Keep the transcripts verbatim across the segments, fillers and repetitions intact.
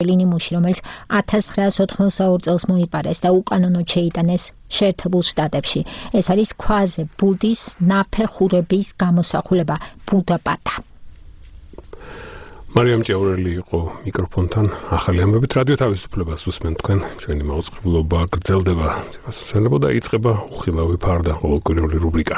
ნიმუში, რომელიც ათას ცხრაასი ოთხმოცდაორი წელს მოიპარეს და უკანონოდ შეიტანეს შეერთებულ შტატებში. ეს არის ქვაზე ბუდის ნაფეხურების გამოსახულება ბუდაპატა. მარიამ ჭეურელი იყო მიკროფონთან ახალი ამბებით რადიო თავისუფლებას უსმენთ თქვენ ჩვენი მაუწყებლობა გრძელდება ძებასუსენებო და იწყება უხილავი ფარდა ყოველკვირეული რუბრიკა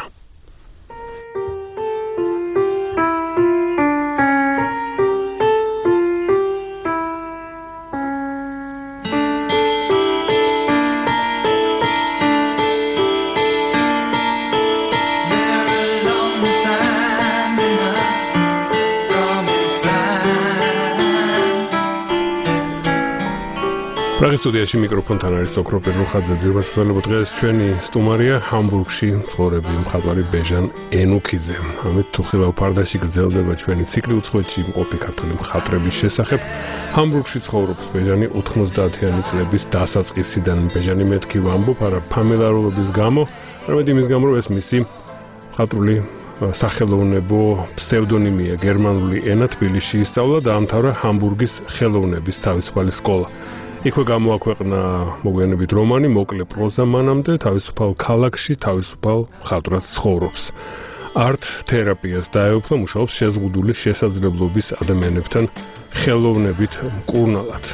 პრაღის სტუდიაში მიკროფონთან არის ოქროპე რუხაძე ძირბასუსენებო დღეს ჩვენი სტუმარია ჰამბურგში მცხოვრები მხატვარი ბეჟან ენუქიძე. ამით უხილავ ფარდაში გრძელდება ჩვენი ციკლი უცხოეთში მყოფი ქართული მხატვრების შესახებ. ჰამბურგში ცხოვრობს ბეჟანი ოთხმოცდაათიანი წლების დასაწყისიდან. ბეჟანი მეთქი ვამბობ არა ფამილარულობის გამო, არამედ იმის გამო, რომ ეს მისი მხატვრული სახელოვნებო ფსევდონიმია გერმანული ენა თბილისში ისწავლა და დაამთავრა ჰამბურგის ხელოვნების თავისუფალი სკოლა. იქვე გამოაქვეყნა მოგვიანებით რომანი მოკლე პროზა მანამდე თავისუფალ ქალაქში თავისუფალ მხატვრად ცხოვრობს. არტ თერაპიას დაეუფლა მუშაობს შეზღუდული შესაძლებლობის ადამიანებთან ხელოვნებით მკურნალად.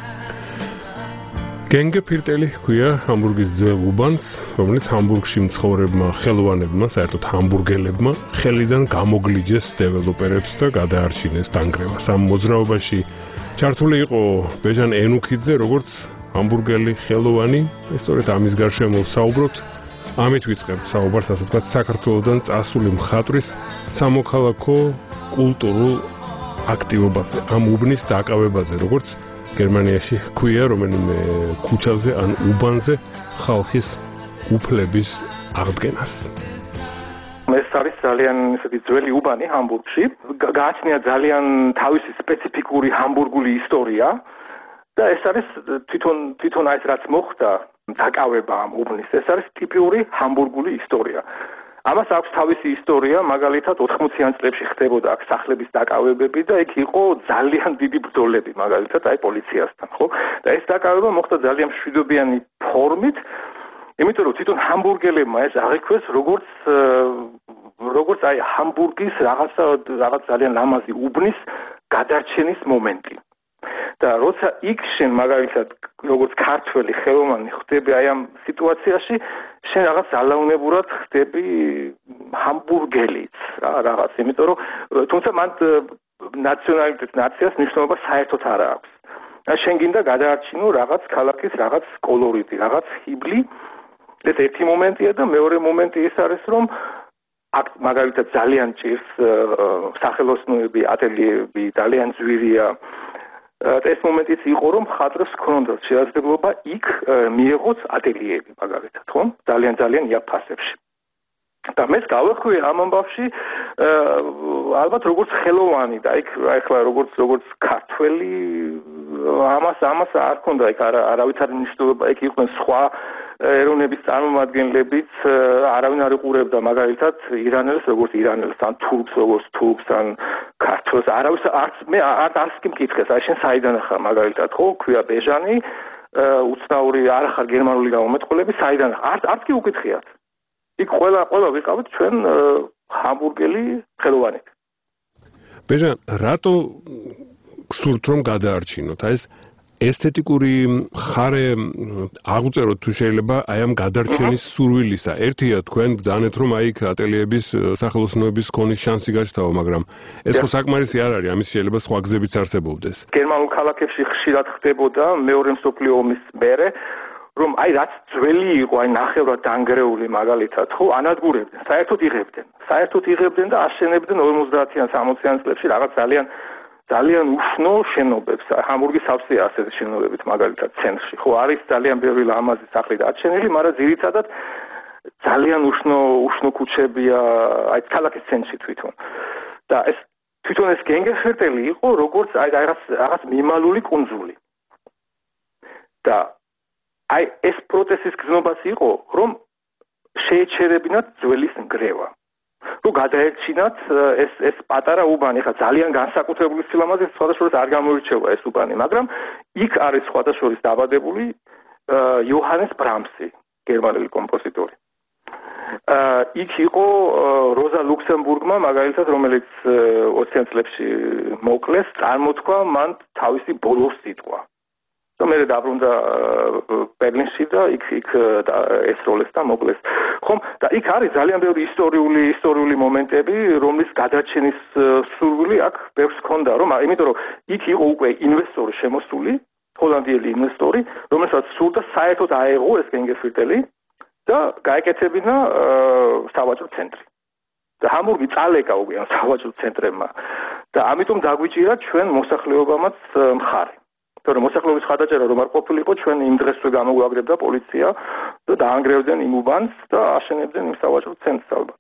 გენგე ფირტელი ჰქვია ჰამბურგის ძველ უბანს, რომელიც ჰამბურგში მცხოვრებმა ხელოვანებმა, საერთოდ ჰამბურგელებმა ხელიდან გამოგლიჯეს დეველოპერებს და გადაარჩინეს დანგრევას. ამ მოძრაობაში ჩართული იყო ბეჟან ენუქიძე, როგორც ჰამბურგელი ხელოვანი, სწორედ ამის გარშემო ვსაუბრობთ. ამით ვიწყებთ საუბარს, ასე ვთქვათ, საქართველოდან წასული მხატვრის სამოქალაქო კულტურულ აქტივობაზე, ამ უბნის დაკავებაზე, როგორც გერმანიაში ჰქვია რომელიმე ქუჩაზე ან უბანზე ხალხის უფლების აღდგენას. ეს არის ძალიან ისეთი ძველი უბანი ჰამბურგში. გააჩნია ძალიან თავისი სპეციფიკური ჰამბურგული ისტორია და ეს არის თვითონ თვითონ ეს რაც მოხდა დაკავება ამ უბნის. ეს არის ტიპიური ჰამბურგული ისტორია. ამას აქვს თავისი ისტორია, მაგალითად ოთხმოციან წლებში ხდებოდა აქ სახლების დაკავებები და იქ იყო ძალიან დიდი ბრძოლები, მაგალითად აი პოლიციასთან, ხო? და ეს დაკავება მოხდა ძალიან მშვიდობიანი ფორმით. იმიტომ რომ თვითონ ჰამბურგელებმა ეს აღიქვეს როგორც როგორც აი ჰამბურგის რაღაცა რაღაც ძალიან ლამაზი უბნის გადარჩენის მომენტი. და როცა იქ შენ მაგალითად როგორც ქართველი ხელოვანი ხდები აი ამ სიტუაციაში, შენ რაღაც ალაუნებურად ხდები ჰამბურგელიც რა რაღაც, იმიტომ რომ თუმცა მან ნაციონალიტეტს ნაციას მნიშვნელობა საერთოდ არ აქვს. შენ გინდა გადაარჩინო რაღაც ქალაქის რაღაც კოლორიტი, რაღაც ხიბლი. ეს ერთი მომენტია და მეორე მომენტი ის არის, რომ აქ მაგალითად ძალიან ჭირს სახელოსნოები, ატელიეები, ძალიან ძვირია. ეს მომენტიც იყო, რომ მხატვრებს ჰქონდათ შესაძლებლობა იქ მიეღოს ატელიეები, მაგალითად, ხო? ძალიან ძალიან იაფასებში. და მეც გავახვი ამ ამბავში ალბათ როგორც ხელოვანი და იქ ახლა როგორც როგორც ქართველი ამას ამას არ ქონდა იქ არავით არ მნიშვნელობა, იქ იყვნენ სხვა ეროვნების წარმომადგენლებიც, არავინ არ იყურებდა მაგალითად ირანელს როგორც ირანელს, ან თურქს როგორც თურქს, ან ქართველს, არავის არც მე არ არც კი მკითხეს, აი შენ საიდან ხარ მაგალითად, ხო, ქვია ბეჟანი, უცნაური არ ხარ გერმანული გამომეტყველები, საიდან არც არც კი უკითხიათ. იქ ყველა ყველა ვიყავით ჩვენ ჰამბურგელი ხელოვანები. ბეჟან, რატო გსურთ რომ გადაარჩინოთ? აი ეს ესთეტიკური ხარე აღუწეროთ თუ შეიძლება აი ამ გადარჩენის სურვილისა. ერთია თქვენ ბრძანეთ რომ აი ატელიეების სახელოსნოების ქონის შანსი გაჩნდა, მაგრამ ეს ხო საკმარისი არ არის, ამის შეიძლება სხვა გზებიც არსებობდეს. გერმანულ ქალაქებში ხშირად ხდებოდა მეორე მსოფლიო ომის მერე, რომ აი რაც ძველი იყო, აი ნახევრად დანგრეული მაგალითად, ხო, ანადგურებდნენ, საერთოდ იღებდნენ. საერთოდ იღებდნენ და აშენებდნენ ორმოცდაათიან სამოციან წლებში რაღაც ძალიან ძალიან უშნო შენობებს. ჰამბურგის სავსეა ასეთი შენობებით მაგალითად ცენტრში. ხო, არის ძალიან ბევრი ლამაზი სახლი დარჩენილი, მაგრამ ძირითადად ძალიან უშნო უშნო ქუჩებია აი ქალაქის ცენტრში თვითონ. და ეს თვითონ ეს გენგეფერტელი იყო როგორც აი რაღაც რაღაც მიმალული კუნძული. და აი ეს პროცესის გზნობაც იყო, რომ შეეჩერებინათ ძველის ნგრევა. რომ გადაერჩინათ ეს ეს პატარა უბანი, ხა ძალიან განსაკუთრებული სილამაზით სხვადასხვა არ გამოირჩევა ეს უბანი, მაგრამ იქ არის სხვადასხვა დაბადებული იოჰანეს ბრამსი, გერმანელი კომპოზიტორი. იქ იყო როზა ლუქსემბურგმა, მაგალითად, რომელიც ოციან წლებში მოკლეს, წარმოთქვა მან თავისი ბოლოს სიტყვა. და მე დაბრუნდა ბერლინში და იქ იქ ესროლეს და მოკლეს. ხომ და იქ არის ძალიან ბევრი ისტორიული ისტორიული მომენტები, რომლის გადაჩენის სურვილი აქ ბევრს ჰქონდა, რომ იმიტომ რომ იქ იყო უკვე ინვესტორი შემოსული, ჰოლანდიელი ინვესტორი, რომელსაც სურდა საერთოდ აეღო ეს გენგენფურტელი და გაეკეთებინა სავაჭრო ცენტრი. და ჰამბურგი წალეკა უკვე ამ სავაჭრო ცენტრებმა. და ამიტომ დაგვიჭირა ჩვენ მოსახლეობამაც მხარი. თორემ მოსახლეობის ხადაჭერა რომ არ ყოფილიყო, ჩვენ იმ დღესვე გამოგვაგრებდა პოლიცია და დაანგრევდნენ იმ უბანს და აშენებდნენ იმ სავაჭრო ცენტრს ალბათ.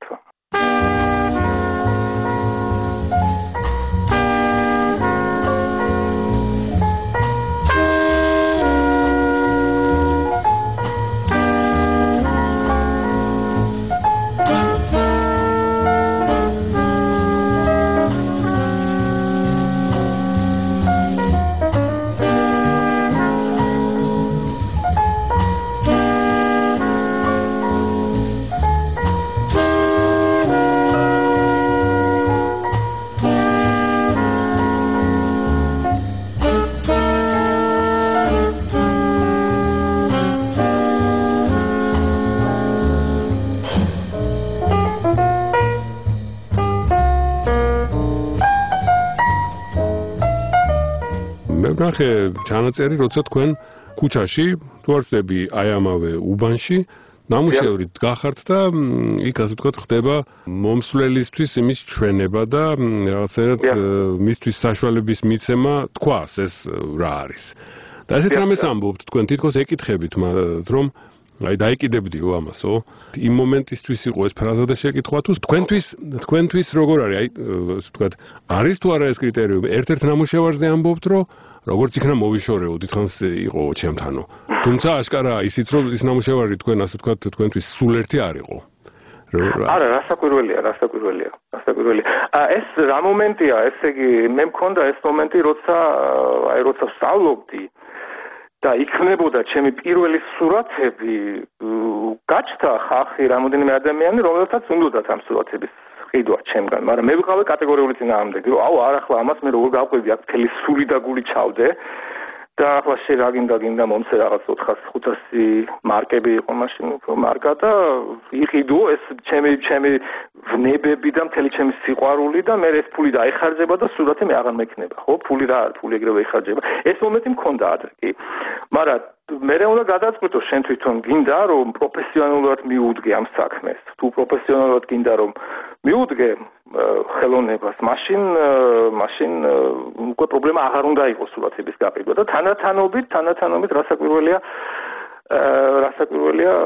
ნახე ჩანაწერი, როცა თქვენ ქუჩაში თუ არ ვწდები აი ამავე უბანში ნამუშევრით გახართ და იქ ასე ვთქვათ ხდება მომსვლელისთვის იმის ჩვენება და რაღაცერად მისთვის საშუალების მიცემა თქვას ეს რა არის. და ესეთ რამეს ამბობთ თქვენ თითქოს ეკითხებით რომ აი დაიკიდებდიო ამასო იმ მომენტისთვის იყო ეს ფრაზა და შეკითხვა თუ თქვენთვის თქვენთვის როგორ არის აი ასე ვთქვათ არის თუ არა ეს კრიტერიუმი ერთ-ერთ ნამუშევარზე ამბობთ რომ როგორც იქნა მოვიშორეო დიდხანს იყო ჩემთანო თუმცა აშკარაა ისიც რომ ის ნამუშევარი თქვენ ასე ვთქვათ თქვენთვის სულ ერთი არ იყო არა რასაკვირველია რასაკვირველია რასაკვირველია ეს რა მომენტია ესე იგი მე მქონდა ეს მომენტი როცა აი როცა ვსწავლობდი და იქნებოდა ჩემი პირველი სურათები გაჩნდა ხალხი რამოდენიმე ადამიანი რომელთაც უნდათ ამ სურათების ყიდვა ჩემგან მაგრამ მე ვიყავი კატეგორიული წინააღმდეგი რომ აუ არ ახლა ამას მე როგორ გავყვები აქ მთელი სული და გული ჩავდე და ახლა შე რა გინდა გინდა მომცე რაღაც ოთხასი ხუთასი მარკები იყო მაშინ უფრო მარკა და იყიდო ეს ჩემი ჩემი ვნებები და მთელი ჩემი სიყვარული და მე ეს ფული დაიხარჯება და სურათი მე აღარ მექნება ხო ფული რა ფული ეგრევე იხარჯება ეს მომენტი მქონდა ადრე კი მაგრამ მე უნდა გადაწყვიტო შენ თვითონ გინდა რომ პროფესიონალურად მიუდგე ამ საქმეს თუ პროფესიონალურად გინდა რომ მიუდგე ხელოვნებას მაშინ მაშინ უკვე პრობლემა აღარ უნდა იყოს სურათების გაყიდვა და თანათანობით თანათანობით რასაკვირველია რასაკვირველია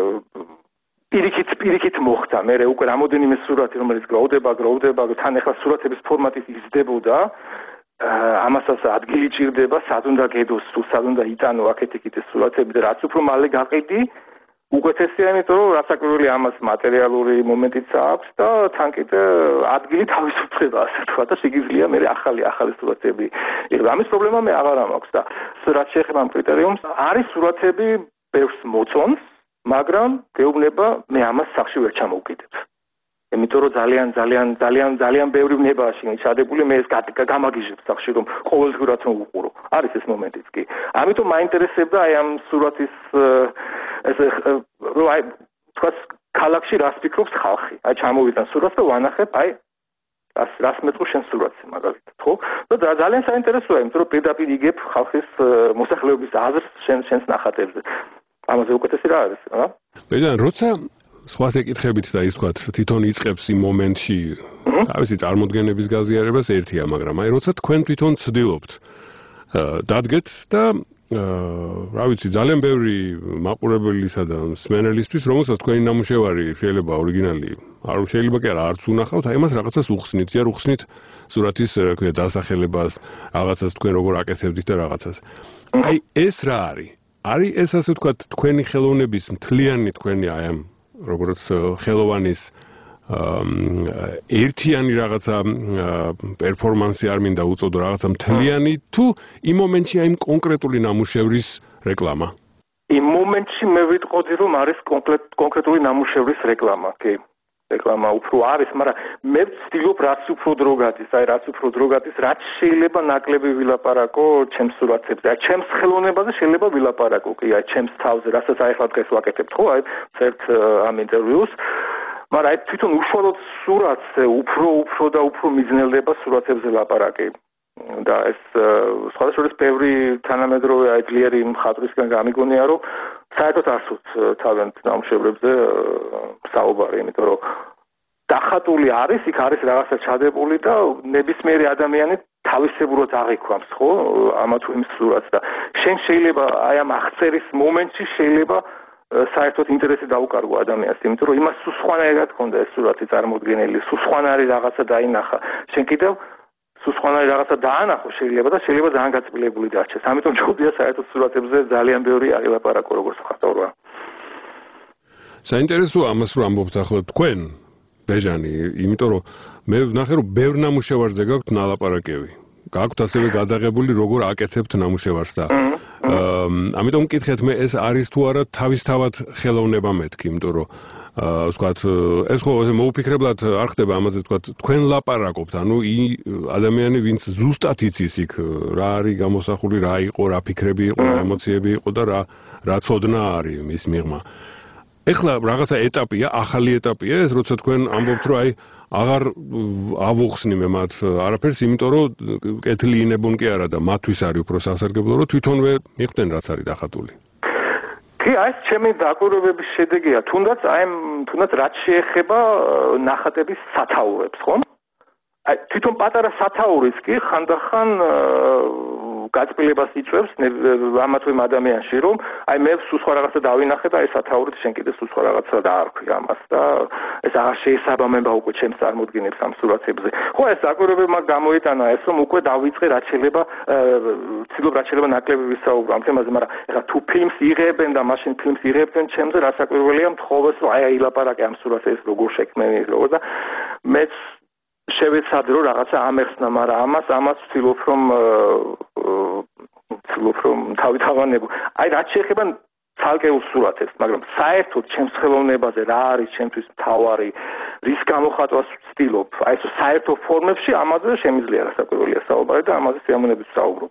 პირიქით პირიქით მოხდა მე უკვე რამოდენიმე სურათი რომელიც გროვდება გროვდება თან ახლა სურათების ფორმატით იზრდებოდა ამასაც ადგილი ჭირდება სად უნდა გედოს თუ სად უნდა იტანო აქეთ-იქით ეს სურათები და რაც უფრო მალე გაყიდი უკეთესია იმიტომ რომ რასაკვირველი ამას მატერიალური მომენტიც აქვს და თან კიდე ადგილი თავისუფლდება ასე თქვა და შეგიძლია მე ახალი ახალი სურათები იღო ამის პრობლემა მე აღარ მაქვს და რაც შეეხება ამ კრიტერიუმს არის სურათები ბევრს მოწონს მაგრამ გეუბნება მე ამას სახში ვერ ჩამოვკიდებ იმიტომ რომ ძალიან ძალიან ძალიან ძალიან ბევრი ვნებაა შეგჩადებული მე ეს გამაგიჟებ სახში რომ ყოველდღურად რომ უყურო არის ეს მომენტიც კი ამიტომ მაინტერესებდა აი ამ სურათის ეს რომ აი თქვა ქალაქში რას ფიქრობს ხალხი აი ჩამოვიდნენ სურათს და ვანახებ აი რას რას მეწყო შენ სურათზე მაგალითად ხო და ძალიან საინტერესოა იმიტომ რომ პირდაპირ იგებ ხალხის მოსახლეობის აზრს შენ შენს ნახატებზე ამაზე უკეთესი რა არის რა ბედა როცა სხვას ეკითხებით და ის თქვა თვითონ იწყებს იმ მომენტში თავისი წარმოდგენების გაზიარებას ერთია მაგრამ აი როცა თქვენ თვითონ ცდილობთ დადგეთ და რა ვიცი ძალიან ბევრი მაყურებლისა და მსმენელისთვის რომელსაც თქვენი ნამუშევარი შეიძლება ორიგინალი არ შეიძლება კი არა არც უნახავთ აი მას რაღაცას უხსნით ჯერ უხსნით სურათის რა ქვია დასახელებას რაღაცას თქვენ როგორ აკეთებდით და რაღაცას აი ეს რა არის არის ეს ასე ვთქვათ თქვენი ხელოვნების მთლიანი თქვენი აი ამ როგორც ხელოვანის ერთიანი რაღაცა პერფორმანსი არ მინდა უწოდო, რაღაცა მთლიანი თუ იმ მომენტში აი კონკრეტული ნამუშევრის რეკლამა? იმ მომენტში მე ვიტყოდი რომ არის კონკრეტული ნამუშევრის რეკლამა, კი. რეკლამა უფრო არის, მაგრამ მე ვცდილობ რაც უფრო დრო გადის, აი რაც უფრო დრო გადის, რაც შეიძლება ნაკლები ვილაპარაკო ჩემს სურათებზე. აი ჩემს ხელოვნებაზე შეიძლება ვილაპარაკო, კი, აი ჩემს თავზე, რასაც აი ახლა დღეს ვაკეთებ, ხო, აი ერთ ამ ინტერვიუს. მაგრამ აი თვითონ უშუალოდ სურათზე უფრო უფრო და უფრო მიზნელდება სურათებზე ლაპარაკი. და ეს სხვადასხვა ბევრი თანამედროვე აი ძლიერი მხატვრისგან გამიგონია, რომ საერთოდ არ სურთ თავიანთ ნამუშევრებზე საუბარი, იმიტომ რომ დახატული არის, იქ არის რაღაცა ჩადებული და ნებისმიერი ადამიანი თავისებურად აღიქვამს, ხო, ამა თუ იმ სურათს და შენ შეიძლება აი ამ აღწერის მომენტში შეიძლება საერთოდ ინტერესი დაუკარგო ადამიანს, იმიტომ რომ იმას სულ სხვანაირად ჰქონდა ეს სურათი წარმოდგენილი, სულ სხვანაირი რაღაცა დაინახა. შენ კიდევ სულ სხვანაირი რაღაცა დაანახო შეიძლება და შეიძლება ძალიან გაწილებული დარჩეს. ამიტომ ჯობია საერთოდ სურათებზე ძალიან ბევრი აღილაპარაკო როგორც მხატვარია. საინტერესოა ამას რომ ამბობთ ახლა თქვენ, ბეჟანი, იმიტომ რომ მე ვნახე რომ ბევრ ნამუშევარზე გაქვთ ნალაპარაკები. გაქვთ ასევე გადაღებული როგორ აკეთებთ ნამუშევარს და ამიტომ მკითხეთ მე ეს არის თუ არა თავისთავად ხელოვნება მეთქი, იმიტომ რომ აა ვთქვათ ეს ხო მოუფიქრებლად არ ხდება ამაზე ვთქვათ თქვენ ლაპარაკობთ, ანუ ადამიანი ვინც ზუსტად იცის იქ რა არის გამოსახული, რა იყო, რა ფიქრები იყო, რა ემოციები იყო და რა რა ცოდნა არის მის მიღმა. ეხლა რაღაცა ეტაპია, ახალი ეტაპია ეს, როცა თქვენ ამბობთ რომ აი აღარ ავუხსნი მე მათ არაფერს, იმიტომ რომ კეთილი ინებონ კი არა და მათთვის არის უფრო სასარგებლო, რომ თვითონვე მიხვდნენ რაც არის დახატული. კი, აი ეს ჩემი დაკვირვებების შედეგია, თუნდაც აი თუნდაც რაც შეეხება ნახატების სათაურებს, ხო? აი თვითონ პატარა სათაურის კი ხანდახან გაწმილებას იწვევს ამა თუ იმ ადამიანში, რომ აი მე სულ სხვა რაღაცა დავინახე და ეს სათაურით შენ კიდე სულ სხვა რაღაცა დაარქვი ამას და ეს აღარ შეესაბამება უკვე ჩემს წარმოდგენებს ამ სურათებზე. ხო, ეს დაკვირვებებმა გამოიტანა ეს, რომ უკვე დავიწყე რაც შეიძლება ცდილობ რაც შეიძლება ნაკლები ვისაუბრო ამ თემაზე, მაგრამ ეხლა თუ ფილმს იღებენ და მაშინ ფილმს იღებდნენ ჩემზე, რა საკვირველია მთხოვეს, რომ აი აი ლაპარაკი ამ სურათზე ეს როგორ შექმნილი როგორ და მეც შევეცადე რომ რაღაცა ამეხსნა, მაგრამ ამას ამას ვცდილობ რომ ვცდილობ რომ თავი თავანებო. აი რაც შეეხება ცალკეულ სურათებს, მაგრამ საერთოდ ჩემს ხელოვნებაზე რა არის ჩემთვის მთავარი, რის გამოხატვას ვცდილობ, აი ეს საერთო ფორმებში ამაზე შემიძლია რა საკვირველია საუბარი და ამაზე სიამოვნებით ვსაუბრობ.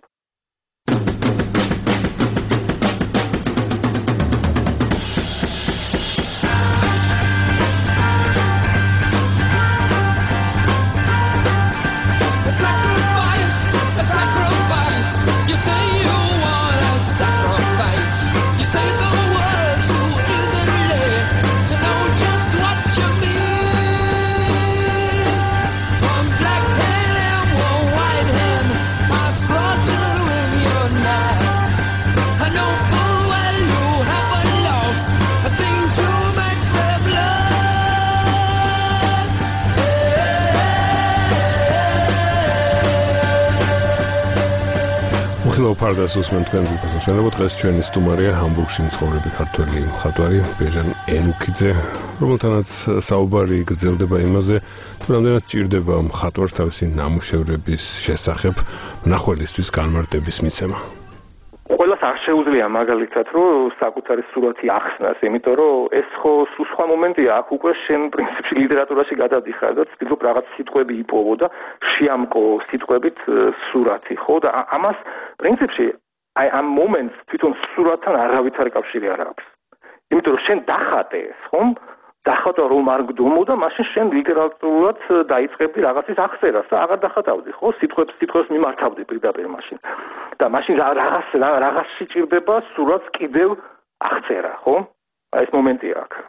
ფარდას უსმენ თქვენ გულწრფელად დღეს ჩვენი სტუმარია ჰამბურგში მცხოვრები ქართველი მხატვარი ბეჟან ენუქიძე, რომელთანაც საუბარი გრძელდება იმაზე, თუ რამდენად ჭირდება მხატვარს თავისი ნამუშევრების შესახებ მნახველისთვის განმარტების მიცემა. ყველას არ შეუძლია მაგალითად რომ საკუთარი სურათი ახსნას, იმიტომ რომ ეს ხო სხვა მომენტია, აქ უკვე შენ პრინციპში ლიტერატურაში გადადიხარ და ცდილობ რაღაც სიტყვები იპოვო და შეამკო სიტყვებით სურათი, ხო და ამას პრინციპში აი ამ მომენტს თვითონ სურათთან არავითარი კავშირი არ აქვს. იმიტომ რომ შენ დახატე ეს, ხომ? დახატა რომ არ გდომო და მაშინ შენ ლიტერატურულად დაიწყებდი რაღაცის აღწერას და აღარ დახატავდი, ხო? სიტყვებს სიტყვებს მიმართავდი პირდაპირ მაშინ. და მაშინ რაღაც რაღაც სიჭირდება სურათს კიდევ აღწერა, ხო? აი ეს მომენტია აქ.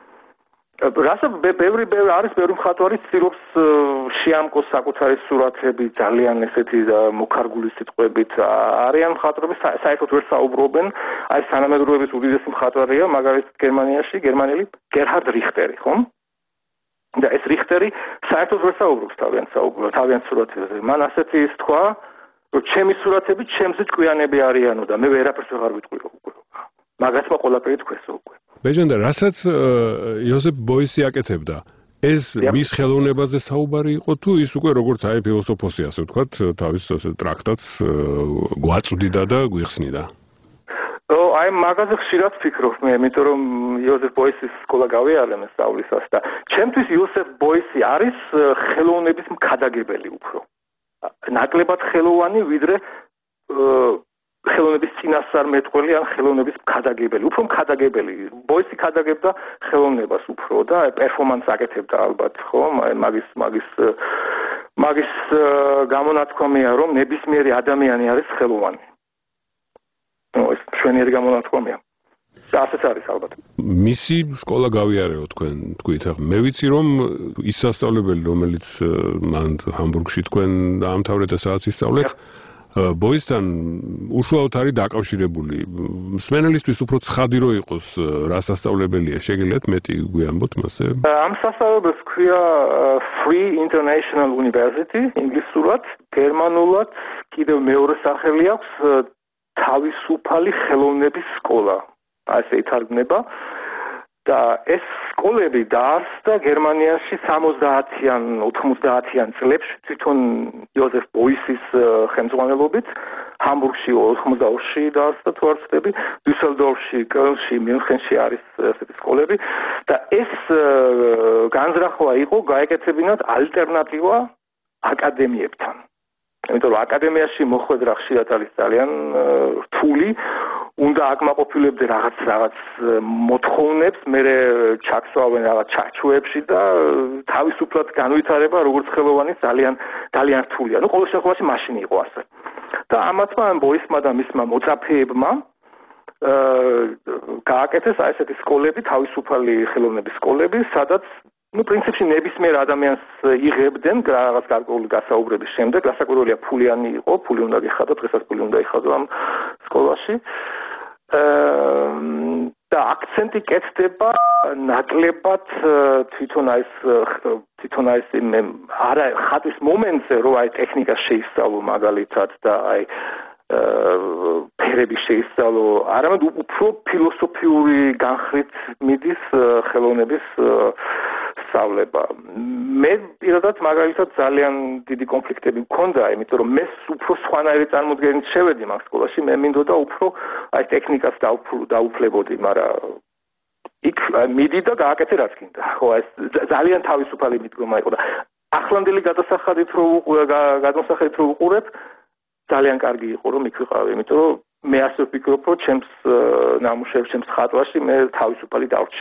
რასაც ბევრი ბევრი არის ბევრი მხატვარი ცდილობს შეამკოს საკუთარი სურათები ძალიან ესეთი მოქარგული სიტყვებით. არიან მხატვრები საერთოდ ვერ საუბრობენ, აი თანამედროვეების უდიდესი მხატვარია მაგალითად გერმანიაში გერმანელი გერჰარდ რიხტერი, ხო? და ეს რიხტერი საერთოდ ვერ საუბრობს თავიანთ საუბრობ თავიანთ სურათებზე. მან ასეთი ის თქვა, რომ ჩემი სურათები ჩემზე ჭკვიანები არიანო და მე ვერაფერს ვეღარ ვიტყვიო უკვე. მაგათმა ყველაფერი თქვესო უკვე. ბეჟან და რასაც იოსებ ბოისი აკეთებდა, ეს მის ხელოვნებაზე საუბარი იყო თუ ის უკვე როგორც აი ფილოსოფოსი ასე ვთქვათ, თავის ასე ტრაქტატს გვაწვდიდა და გვიხსნიდა? ო, აი მაგაზე ხშირად ვფიქრობ მე, იმიტომ რომ იოზეფ ბოისის სკოლა გავიარე მე სწავლისას და ჩემთვის იოზეფ ბოისი არის ხელოვნების მქადაგებელი უფრო. ნაკლებად ხელოვანი, ვიდრე ხელოვნების წინასწარმეტყველი ან ხელოვნების მქადაგებელი, უფრო მქადაგებელი. ბოისი ქადაგებდა ხელოვნებას უფრო და პერფორმანსს აკეთებდა ალბათ, ხო? მაგის მაგის მაგის გამონათქვამია, რომ ნებისმიერი ადამიანი არის ხელოვანი. ნუ ეს შვენიერი გამონათქვამია. და ასეც არის ალბათ. მისი სკოლა გავიარეო თქვენ თქვით, ახლა მე ვიცი რომ ის სასწავლებელი, რომელიც მან ჰამბურგში თქვენ დაამთავრეთ და სადაც ისწავლეთ, ბოისთან უშუალოდ არის დაკავშირებული. მსმენელისთვის უფრო ცხადი რო იყოს რა სასწავლებელია, შეგიძლიათ მეტი გვიამბოთ მასზე? ამ სასწავლებელს ქვია Free International University ინგლისურად, გერმანულად კიდევ მეორე სახელი აქვს თავისუფალი ხელოვნების სკოლა. ასე ითარგმნება. და ეს სკოლები დაარსდა გერმანიაში სამოცდაათიან ოთხმოცდაათიან წლებში თვითონ იოზეფ ბოისის ხელმძღვანელობით, ჰამბურგში ოთხმოცდაორში დაარსდა თუ არ ვცდები, დუსელდორფში, კელნში, მიუნხენში არის ესეთი სკოლები და ეს განზრახვა იყო გაეკეთებინათ ალტერნატივა აკადემიებთან. იმიტომ რომ აკადემიაში მოხვედრა ხშირად არის ძალიან რთული, უნდა აკმაყოფილებდე რაღაც რაღაც მოთხოვნებს, მე ჩაქსვავენ რაღაც ჩარჩოებში და თავისუფლად განვითარება როგორც ხელოვანი ძალიან ძალიან რთულია. ნუ ყოველ შემთხვევაში მაშინ იყო ასე. და ამათმა ამ ბოისმა და მისმა მოწაფეებმა გააკეთეს აი ესეთი სკოლები, თავისუფალი ხელოვნების სკოლები, სადაც ну, პრინციპში ნებისმიერ ადამიანს იღებდნენ რაღაც გარკვეული გასაუბრების შემდეგ, გასაკვირველია ფულიანი იყო, ფული უნდა გიხადო, დღესაც ფული უნდა იხადო ამ სკოლაში. და აქცენტი კეთდება ნაკლებად თვითონ ეს თვითონ ეს არა ხატვის მომენტზე, რომ აი ტექნიკა შეისწავლო მაგალითად და აი ფერები შეისწავლო, არამედ უფრო ფილოსოფიური განხრით მიდის ხელოვნების სწავლება. მე პირადად მაგალითად ძალიან დიდი კონფლიქტები მქონდა, იმიტომ რომ მე უფრო სხვანაირი წარმოდგენით შევედი მაგ სკოლაში, მე მინდოდა უფრო აი ტექნიკას დაუფლებოდი, მაგრამ იქ მიდი და გააკეთე რაც გინდა. ხო, ეს ძალიან თავისუფალი მიდგომა იყო და ახლანდელი გადასახადით რო გადმოსახედით რო ვუყურებ, ძალიან კარგი იყო რომ იქ ვიყავი, იმიტომ რომ მე ასე ვფიქრობ, რომ ჩემს ნამუშევრში, ჩემს ხატვაში მე თავისუფალი დავრჩი.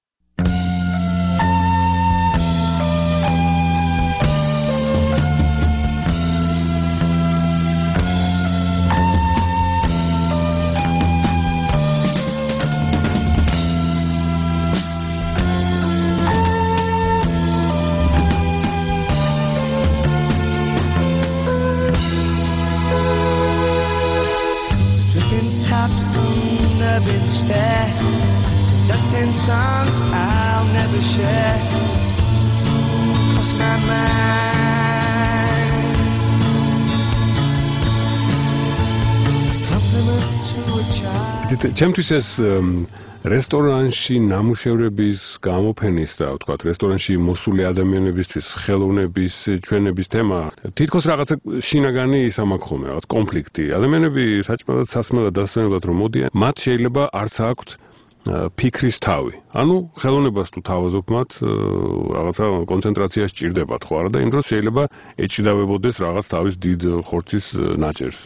ჩემთვის ეს რესტორანში ნამუშევრების გამოფენის და ვთქვათ რესტორანში მოსული ადამიანებისთვის ხელოვნების ჩვენების თემა თითქოს რაღაცა შინაგანი ისამაკ ხოლმე, რაღაც კონფლიქტი. ადამიანები საჭმელად სასმელად დასვენებლად რომ მოდიან, მათ შეიძლება არც აქვთ ფიქრის თავი. ანუ ხელოვნებას თუ თავაზობ მათ რაღაცა კონცენტრაცია სჭირდებათ, ხო არა და იმ დროს შეიძლება ეჭიდავებოდეს რაღაც თავის დიდ ხორცის ნაჭერს.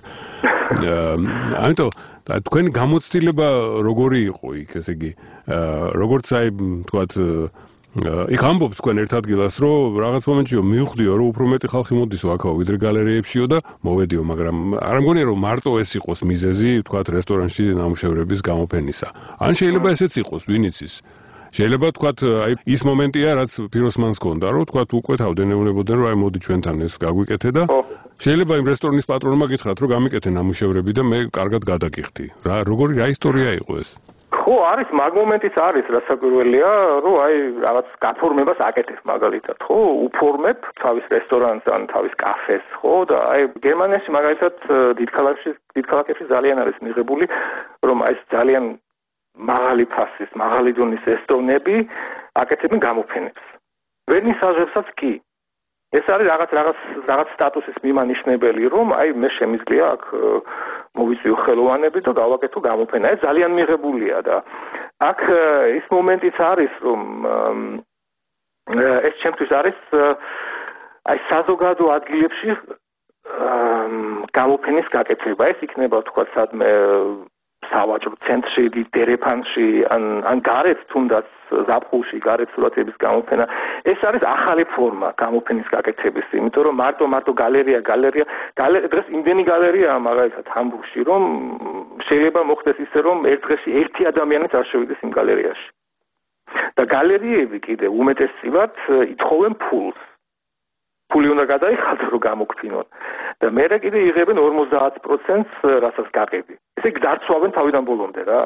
ამიტომ და თქვენი გამოცდილება როგორი იყო იქ, ესე იგი, როგორც აი, თქვათ, იქ ამბობთ თქვენ ერთ ადგილას, რომ რაღაც მომენტშიო მივხვდიო, რომ უფრო მეტი ხალხი მოდისო აქაო, ვიდრე გალერეებშიო და მოვედიო, მაგრამ არ მგონია რომ მარტო ეს იყოს მიზეზი, თქვათ, რესტორანში ნამუშევრების გამოფენისა. ან შეიძლება ესეც იყოს, ვინც იცის. შეიძლება თქვათ, აი ის მომენტია, რაც ფიროსმანს ჰქონდა, რომ თქვათ უკვე თავდენეუნებოდნენ, რომ აი მოდი ჩვენთან ეს გაგვიკეთე და შეიძლება იმ რესტორნის პატრონმა გითხრათ, რომ გამიკეთე ნამუშევრები და მე კარგად გადაგიხდი. რა, როგორი რა ისტორია იყო ეს? ხო, არის მაგ მომენტიც არის, რასაკვირველია, რომ აი რაღაც გაფორმებას აკეთებ მაგალითად, ხო, უფორმებ თავის რესტორანს ან თავის კაფეს, ხო, და აი გერმანიაში მაგალითად დიდ ქალაქებში, დიდ ქალაქებში ძალიან არის მიღებული, რომ აი ძალიან მაღალი ფასის, მაღალი დონის რესტორნები აკეთებენ გამოფენებს. ვერნისაჟებსაც კი. ეს არის რაღაც რაღაც რაღაც სტატუსის მიმანიშნებელი, რომ აი მე შემიძლია აქ მოვიწვიო ხელოვანები და გავაკეთო გამოფენა. ეს ძალიან მიღებულია და აქ ის მომენტიც არის, რომ ეს ჩემთვის არის აი საზოგადო ადგილებში გამოფენის გაკეთება. ეს იქნება თქვა სადმე სავაჭრო ცენტრში, დერეფანში, ან ან გარეთ თუნდაც ზაფხულში გარეთ სურათების გამოფენა. ეს არის ახალი ფორმა გამოფენის გაკეთების, იმიტომ რომ მარტო მარტო გალერეა, გალერეა, დღეს იმდენი გალერეაა მაგალითად ჰამბურგში, რომ შეიძლება მოხდეს ისე, რომ ერთ დღეში ერთი ადამიანიც არ შევიდეს იმ გალერეაში. და გალერეები კიდე უმეტესწილად ითხოვენ ფულს. ფული უნდა გადაიხადოს, რომ გამოგვფინონ. და მერე კიდე იღებენ ორმოცდაათ პროცენტს, რასაც გაყიდი. ესე გძარცვავენ თავიდან ბოლომდე რა.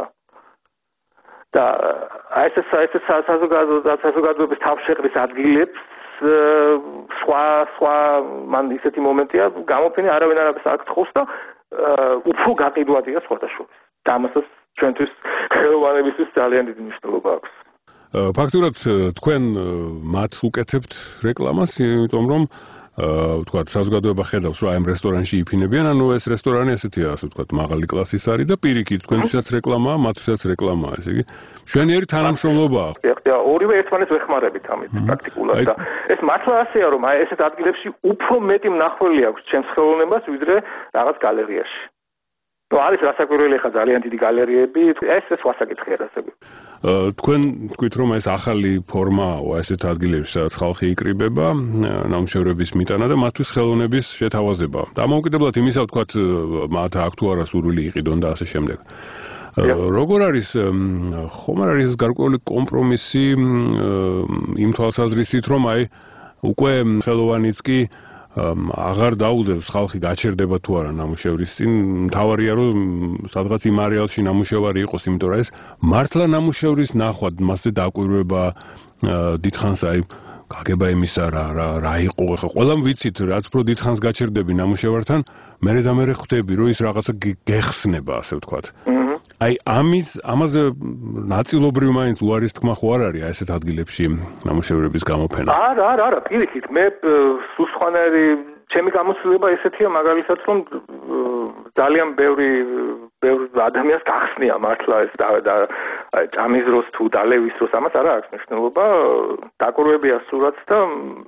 და აი ეს ეს საზოგადო საზოგადოების თავშეყრის ადგილებს სხვა სხვა მან ისეთი მომენტია, გამოფენა არავინ არ აკითხავს და უფრო გაყიდვადია სხვადასხვა. და ამასაც ჩვენთვის ხელოვანებისთვის ძალიან დიდი მნიშვნელობა აქვს. ფაქტურად თქვენ მათ უკეთებთ რეკლამას, იმიტომ რომ ვთქვათ, საზოგადოება ხედავს, რომ აი ამ რესტორანში იფინებიან, ანუ ეს რესტორანი ესეთია, ასე ვთქვათ, მაღალი კლასის არის და პირიქით, თქვენთვისაც რეკლამაა, მათთვისაც რეკლამაა, ესე იგი, მშვენიერი თანამშრომლობაა. ხა, ორივე ერთმანეთს ვეხმარებით ამით პრაქტიკულად და ეს მართლა ასეა, რომ აი ესეთ ადგილებში უფრო მეტი მნახველი აქვს ჩემს ხელოვნებას, ვიდრე რაღაც გალერეაში. ნუ არის რასაკვირველი ხა ძალიან დიდი გალერეები, ეს ეს ვასაკითხია რასაკვირველი. თქვენ თქვით რომ ეს ახალი ფორმაა ესეთ ადგილებში, სადაც ხალხი იკრიბება, ნამუშევრების მიტანა და მათთვის ხელოვნების შეთავაზება. დამოუკიდებლად იმისა, ვთქვათ, მათ აქ თუ არა სურვილი იყიდონ და ასე შემდეგ. როგორ არის ხომ არ არის გარკვეული კომპრომისი იმ თვალსაზრისით, რომ აი უკვე ხელოვანიც კი აღარ დაუდევს ხალხი გაჩერდება თუ არა ნამუშევრის წინ, მთავარია რომ სადღაც იმ არეალში ნამუშევარი იყოს, იმიტომ რომ ეს მართლა ნამუშევრის ნახვა, მასზე დაკვირვება დიდხანს აი გაგება იმისა რა რა იყო, ხა ყველამ ვიცით, რაც უფრო დიდხანს გაჩერდები ნამუშევართან, მერე და მერე ხვდები, რომ ის რაღაცა გეხსნება, ასე ვთქვათ. აი ამის ამაზე ნაწილობრივ მაინც უარის თქმა ხო არ არის ესეთ ადგილებში ნამუშევრების გამოფენა? არა, არა, არა, პირიქით, მე სულ სხვანაირი ჩემი გამოცდილება ესეთია, მაგალითად, რომ ძალიან ბევრი ბევრი ადამიანს გახსნია მართლა ეს და აი ჭამის დროს თუ დალევის დროს ამას არა აქვს მნიშვნელობა, დაკვირვებია სურათს და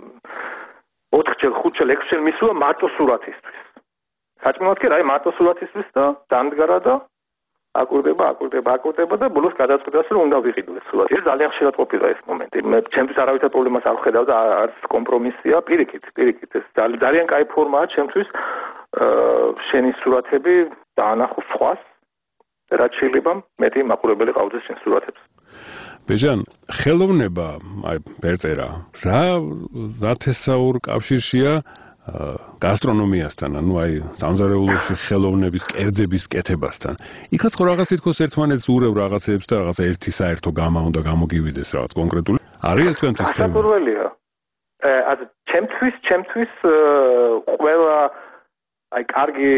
ოთხჯერ, ხუთჯერ, ექვსჯერ მისულა მარტო სურათისთვის. საჭმელად კი რა, აი მარტო სურათისთვის და დამდგარა და აკვირდება, აკვირდება, აკვირდება და ბოლოს გადაწყვიტეს, რომ უნდა ვიყიდო ეს სურათი. ეს ძალიან ხშირად ყოფილა ეს მომენტი. მე ჩემთვის არავითარ პრობლემას არ ვხედავ და არც კომპრომისია, პირიქით, პირიქით. ეს ძალიან კაი ფორმაა ჩემთვის. შენი სურათები დაანახო სხვას, რაც შეიძლება მეტი მაყურებელი ყავდეს შენ სურათებს. ბეჟან, ხელოვნება, აი, ფერწერა, რა რათესაურ კავშირშია გასტრონომიასთან, ანუ აი სამზარეულოში ხელოვნების კერძების კეთებასთან. იქაც ხო რაღაც თითქოს ერთმანეთს ურევ რაღაცებს და რაღაცა ერთი საერთო გამა უნდა გამოგივიდეს რაღაც კონკრეტული. არის ეს თქვენთვის თემა? გასაკვირველია. აა ჩემთვის, ჩემთვის ყველა აი კარგი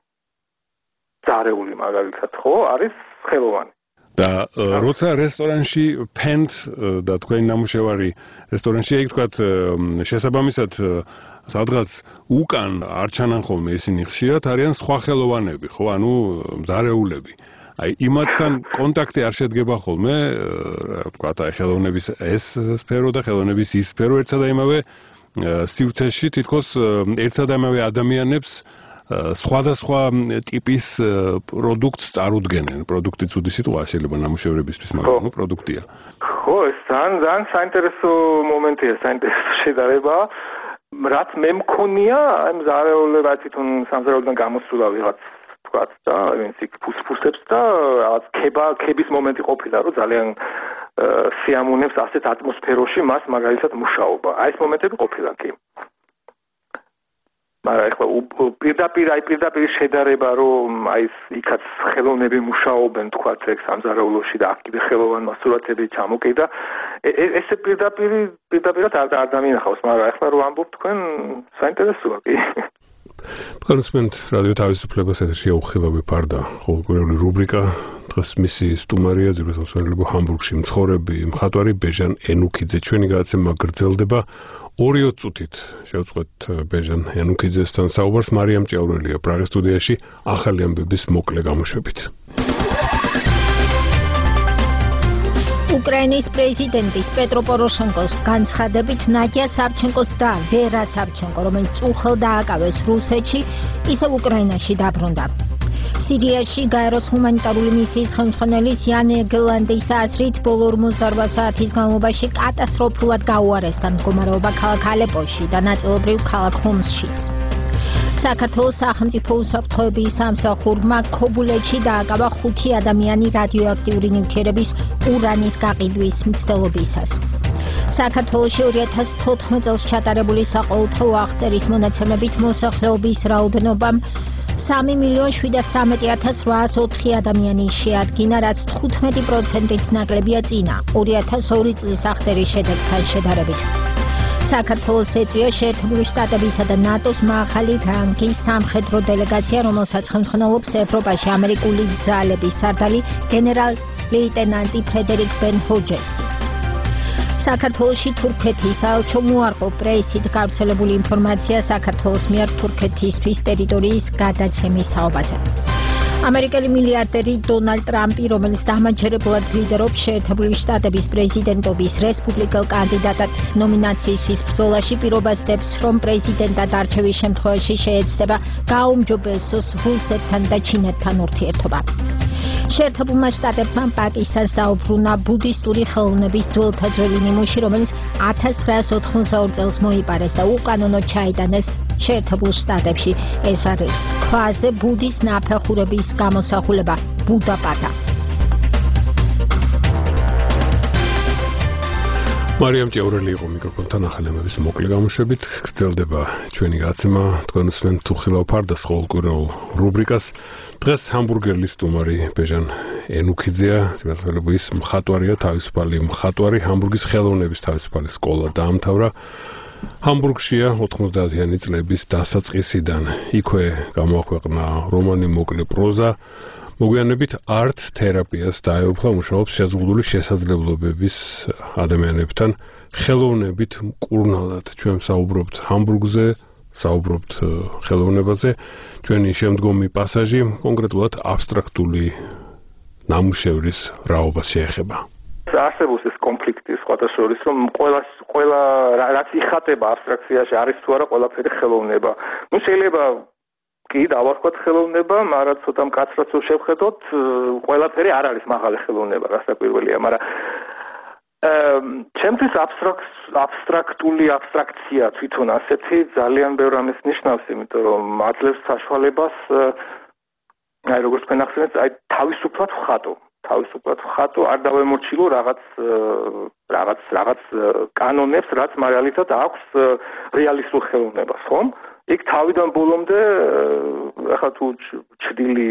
ზარეული მაგალითად ხო არის ხელოვანი. და როცა რესტორანში ფენთ და თქვენი ნამუშევარი რესტორანში ეგ თქვათ შესაბამისად სადღაც უკან არ ჩანან ხოლმე ისინი ხშირად არიან სხვა ხელოვანები, ხო, ანუ მზარეულები. აი იმათთან კონტაქტი არ შედგება ხოლმე, რა ვთქვათ, აი ხელოვნების ეს სფერო და ხელოვნების ის სფერო ერთსა და იმავე სივრცეში თითქოს ერთსა და იმავე ადამიანებს სხვადასხვა ტიპის პროდუქტს წარუდგენენ. პროდუქტი ცუდი სიტყვაა შეიძლება ნამუშევრებისთვის, მაგრამ ნუ პროდუქტია. ხო, ეს ძალიან ძალიან საინტერესო მომენტია, საინტერესო შედარება. რაც მე მქონია, აი მზარეულობა თვითონ სამზარეულოდან გამოსულა ვიღაც თქვათ და ვინც იქ ფუსფუსებს და რაღაც ქება, ქების მომენტი ყოფილა, რომ ძალიან სიამოვნებს ასეთ ატმოსფეროში მას მაგალითად მუშაობა. აი ეს მომენტები ყოფილა კი. მაგრამ ეხლა პირდაპირ აი პირდაპირ შედარება რომ აი იქაც ხელოვნები მუშაობენ თქვათ ეგ სამზარეულოში და აქ კიდე ხელოვანმა სურათები ჩამოკიდა ესე პირდაპირ პირდაპირად არ არ დამინახავს მაგრამ ეხლა რო ამბობ თქვენ საინტერესოა კი თქვენ უსმენთ რადიო თავისუფლებას ეთერშია უხილავი ფარდა ყოველკვირეული რუბრიკა დღეს მისი სტუმარია ძირითადად ჰამბურგში მცხოვრები მხატვარი ბეჟან ენუქიძე. ჩვენი გადაცემა გრძელდება ორი წუთით. შევწყვეთ ბეჟან ენუქიძესთან საუბარს. მარიამ ჭიაურელია პრაღის სტუდიაში ახალი ამბების მოკლე გამოშვებით. უკრაინის პრეზიდენტის პეტრო პოროშენკოს განცხადებით ნადია სავჩენკოს და ვერა სავჩენკო, რომელიც უხელ დააკავეს რუსეთში, ისევ უკრაინაში დაბრუნდა. სირიაში გაეროს ჰუმანიტარული მისიის ხელმძღვანელის იან ეგლანდის აზრით ბოლო ორმოცდაორ საათის განმავლობაში კატასტროფულად გაუარესდა მდგომარეობა ქალაქ ალეპოში და ნაწილობრივ ქალაქ ჰომსშიც. საქართველოს სახელმწიფო უსაფრთხოების სამსახურმა ქობულეთში დააკავა ხუთი ადამიანი რადიოაქტიური ნივთიერების ურანის გაყიდვის მცდელობისას. საქართველოში ორი ათას თოთხმეტ წელს ჩატარებული საყოველთაო აღწერის მონაცემებით მოსახლეობის რაოდენობამ სამი მილიონი შვიდმეტ ათას რვაას ოთხი ადამიანი შეადგინა, რაც თხუთმეტი პროცენტით ნაკლებია წინა ორი ათას ორი წლის აღწერის შედეგთან შედარებით. საქართველოს ეწვია შეერთებული შტატებისა და ნატოს მაღალი რანგის სამხედრო დელეგაცია, რომელსაც ხელმძღვანელობს ევროპაში ამერიკული ძალების სარდალი გენერალ-ლეიტენანტი ფრედერიკ ბენ ჰოჯესი. საქართველოში თურქეთის საელჩომ უარყო პრესით გავრცელებული ინფორმაცია საქართველოს მიერ თურქეთისთვის ტერიტორიის გადაცემის თაობაზე. ამერიკელი მილიარდერი დონალდ ტრამპი, რომელიც დამაჯერებლად ლიდერობს შეერთებული შტატების პრეზიდენტობის რესპუბლიკელ კანდიდატად ნომინაციისთვის ბრძოლაში, პირობას დებს, რომ პრეზიდენტად არჩევის შემთხვევაში შეეცდება გააუმჯობესოს რუსეთთან და ჩინეთთან ურთიერთობა. შეერთებულმა შტატებმა პაკისტანს დაუბრუნა ბუდისტური ხელოვნების ძველთა ძველი ნიმუში, რომელიც ათას ცხრაას ოთხმოცდაორ წელს მოიპარეს და უკანონოდ ჩაიტანეს შეერთებულ შტატებში. ეს არის ქვაზე ბუდის ნაფეხურების გამოსახულება ბუდაპატა. მარიამ ჭიაურელი იყო მიკროფონთან ახალი ამბების მოკლე გამოშვებით. გრძელდება ჩვენი გადაცემა. თქვენ უსმენთ უხილავ ფარდას ყოველკვირეულ რუბრიკას. დღეს ჰამბურგელის სტუმარი ბეჟან ენუქიძეა, ძირითადად ის მხატვარია, თავისუფალი მხატვარი, ჰამბურგის ხელოვნების თავისუფალი სკოლა დაამთავრა. ჰამბურგშია ოთხმოცდაათიანი წლების დასაწყისიდან. იქვე გამოაქვეყნა რომანი მოკლე პროზა. მოგვიანებით არტ თერაპიას დაეუფლა, მუშაობს შეზღუდული შესაძლებლობების ადამიანებთან, ხელოვნებით მკურნალად. ჩვენ საუბრობთ ჰამბურგზე, საუბრობთ ხელოვნებაზე. ჩვენი შემდგომი პასაჟი კონკრეტულად აბსტრაქტული ნამუშევრის რაობას შეეხება. არსებობს ეს კონფლიქტი სხვათა შორის, რომ ყველა ყველა რაც იხატება აბსტრაქციაში არის თუ არა ყველაფერი ხელოვნება. ნუ შეიძლება კი დავარქვათ ხელოვნება, მაგრამ ცოტა მკაცრად შევხედოთ, ყველაფერი არ არის მაღალი ხელოვნება, რასაკვირველია, მაგრამ ჩემთვის აბსტრაქტული აბსტრაქცია თვითონ ასეთი ძალიან ბევრ ამის ნიშნავს, იმიტომ რომ აძლევს საშუალებას, აი როგორც თქვენ ახსენეთ, აი თავისუფლად ვხატო, თავისუფლად ვხატო, არ დავემორჩილო რაღაც რაღაც რაღაც კანონებს, რაც მაგალითად აქვს რეალისტურ ხელოვნებას, ხომ? იქ თავიდან ბოლომდე ახლა თუ ჩრდილი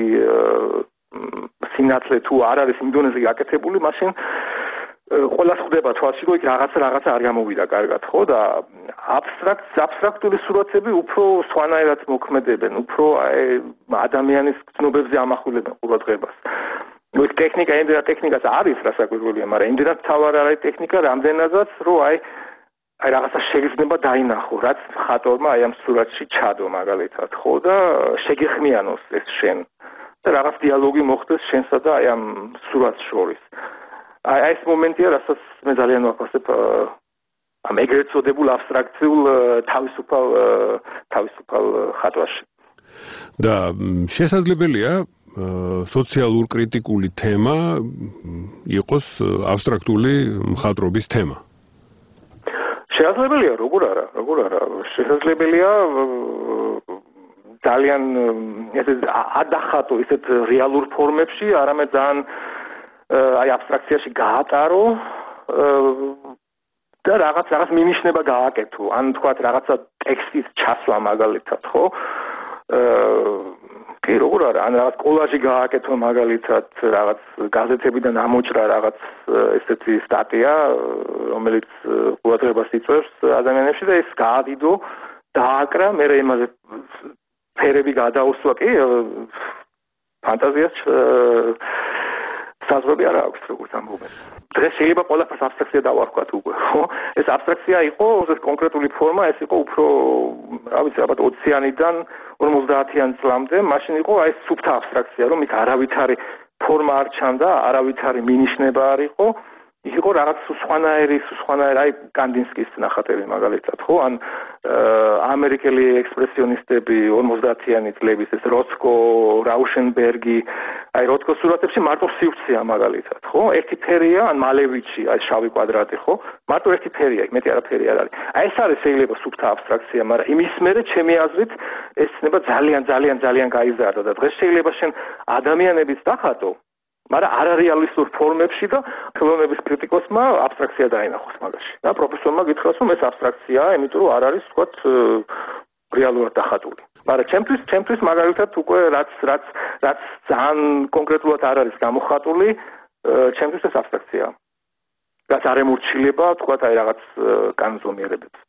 სინათლე თუ არ არის იმ დონეზე გაკეთებული, მაშინ ყველას ხვდება თვალში, რომ იქ რაღაცა რაღაცა არ გამოვიდა კარგად, ხო? და აბსტრაქტ აბსტრაქტული სურათები უფრო სვანაერად მოქმედებენ, უფრო აი ადამიანის ცნობებზე ამახვილებენ ყურადღებას. ნუ ტექნიკა, იმდენად ტექნიკას არის, რასაკვირველია, მაგრამ იმდენად თავარ არის ტექნიკა, რამდენადაც რომ აი აი რაღაცა შეიძლება დაინახო, რაც ხატორმა აი ამ სურათში ჩადო მაგალითად, ხო? და შეგეხმიანოს ეს შენ. და რაღაც დიალოგი მოხდეს შენსა და აი ამ სურათს შორის. აი ეს მომენტია, რასაც მე ძალიან ვაფასებ ამ ეგრეთ წოდებულ აბსტრაქციულ თავისუფალ თავისუფალ ხატვაში. და შესაძლებელია სოციალურ კრიტიკული თემა იყოს აბსტრაქტული მხატვრობის თემა. შესაძლებელია, როგორ არა, როგორ არა, შესაძლებელია ძალიან ესე ადახატო ისეთ რეალურ ფორმებში, არამედ ძალიან აი აბსტრაქციაში გაატარო და რაღაც რაღაც მინიშნება გააკეთო, ან თქვათ რაღაცა ტექსტის ჩასვლა მაგალითად, ხო? კი, როგორ არა, ან რაღაც კოლაჟი გააკეთო მაგალითად, რაღაც გაზეთებიდან ამოჭრა რაღაც ესეთი სტატია, რომელიც ყურადღებას იწვევს ადამიანებში და ეს გაადიდო, დააკრა, მე იმაზე ფერები გადაუსვა, კი, ფანტაზიას საზღვრები არ აქვს როგორც ამბობენ. დღეს შეიძლება ყველაფერს აბსტრაქცია დავარქვათ უკვე, ხო? ეს აბსტრაქცია იყო, ეს კონკრეტული ფორმა, ეს იყო უფრო, რა ვიცი, ალბათ ოციანიდან ორმოცდაათიან წლამდე, მაშინ იყო აი ეს სუფთა აბსტრაქცია, რომ იქ არავითარი ფორმა არ ჩანდა, არავითარი მინიშნება არ იყო. იყო რაღაც სხვანაირი, სხვანაირი, აი კანდინსკის ნახატები მაგალითად, ხო? ან ამერიკელი ექსპრესიონისტები ორმოცდაათიანი წლების ეს როცკო, რაუშენბერგი, აი როცკოს სურათებში მარტო სივრცეა მაგალითად, ხო? ერთი ფერია, ან მალევიჩი, აი შავი კვადრატი, ხო? მარტო ერთი ფერია, მეტი არაფერი არ არის. აი ეს არის შეიძლება სუფთა აბსტრაქცია, მაგრამ იმის მერე ჩემი აზრით ეს ცნება ძალიან ძალიან ძალიან გაიზარდა და დღეს შეიძლება შენ ადამიანების დახატო მაგრამ არარეალისტურ ფორმებში და ხელოვნების კრიტიკოსმა აბსტრაქცია დაინახოს მაგაში. და პროფესორმა გითხრას, რომ ეს აბსტრაქციაა, იმიტომ რომ არ არის, ვთქვათ, რეალურად დახატული. მაგრამ ჩემთვის, ჩემთვის მაგალითად უკვე რაც რაც რაც ძალიან კონკრეტულად არ არის გამოხატული, ჩემთვის ეს აბსტრაქციაა. რაც არ ემორჩილება, ვთქვათ, აი რაღაც კანონზომიერებებს.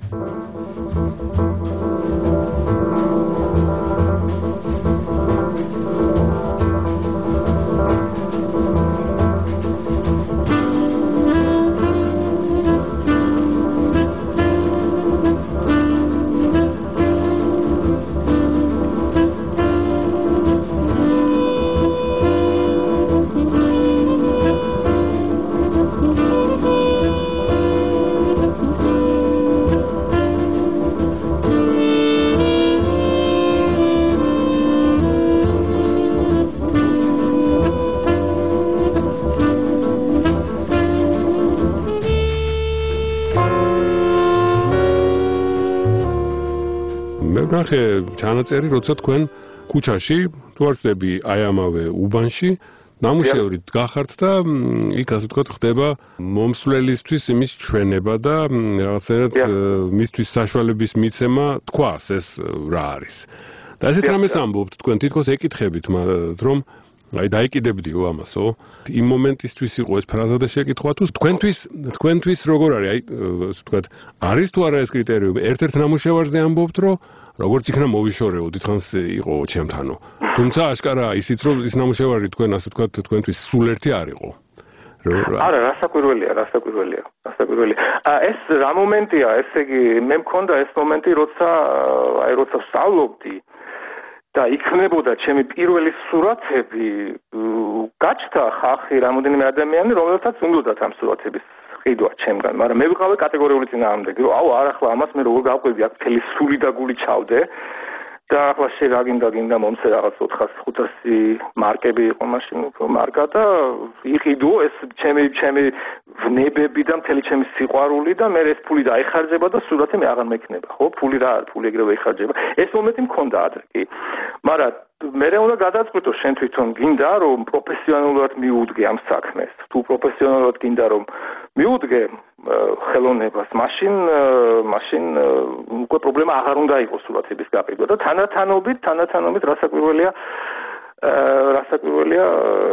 ნახე ჩანაწერი, როცა თქვენ ქუჩაში თუ არ ვწდები აი ამავე უბანში ნამუშევრით გახართ და იქ ასე ვთქვათ ხდება მომსვლელისთვის იმის ჩვენება და რაღაცნაირად მისთვის საშუალების მიცემა თქვას ეს რა არის. და ესეთ რამეს ამბობთ თქვენ თითქოს ეკითხებით რომ აი დაიკიდებდიო ამასო იმ მომენტისთვის იყო ეს ფრაზა და შეკითხვა თუ თქვენთვის თქვენთვის როგორ არის აი ასე ვთქვათ არის თუ არა ეს კრიტერიუმი ერთ-ერთ ნამუშევარზე ამბობთ რომ როგორც იქნა მოვიშორეო დიდხანს იყო ჩემთანო თუმცა აშკარა ისიც რომ ის ნამუშევარი თქვენ ასე ვთქვათ თქვენთვის სულ ერთი არ იყო არა რასაკვირველია რასაკვირველია რასაკვირველია ეს რა მომენტია ესე იგი მე მქონდა ეს მომენტი როცა აი როცა სწავლობდი და იქნებოდა ჩემი პირველი სურათები გაჩნდა ხალხი რამოდენიმე ადამიანი რომელთაც უნდათ ამ სურათების ყიდვა ჩემგან მაგრამ მე ვიყავი კატეგორიული წინააღმდეგი რომ აუ არ ახლა ამას მე როგორ გავყვები აქ მთელი სული და გული ჩავდე და ახლა შეგაგინდა გინდა მომცე რაღაც ოთხასი ხუთასი მარკები იყო მაშინ უფრო მარკა და იყიდო ეს ჩემი ჩემი ვნებები და მთელი ჩემი სიყვარული და მე ეს ფული დაიხარჯება და სურათი მე აღარ მექნება ხო ფული რა ფული ეგრევე იხარჯება ეს მომენტი მქონდა ადრე კი მაგრამ მე უნდა გადაწყვიტო შენ თვითონ გინდა რომ პროფესიონალურად მიუდგე ამ საქმეს თუ პროფესიონალურად გინდა რომ მიუდგე ხელოვნებას მაშინ მაშინ უკვე პრობლემა აღარ უნდა იყოს სურათების გაყიდვა და თანათანობით თანათანობით რასაკვირველია რასაკვირველია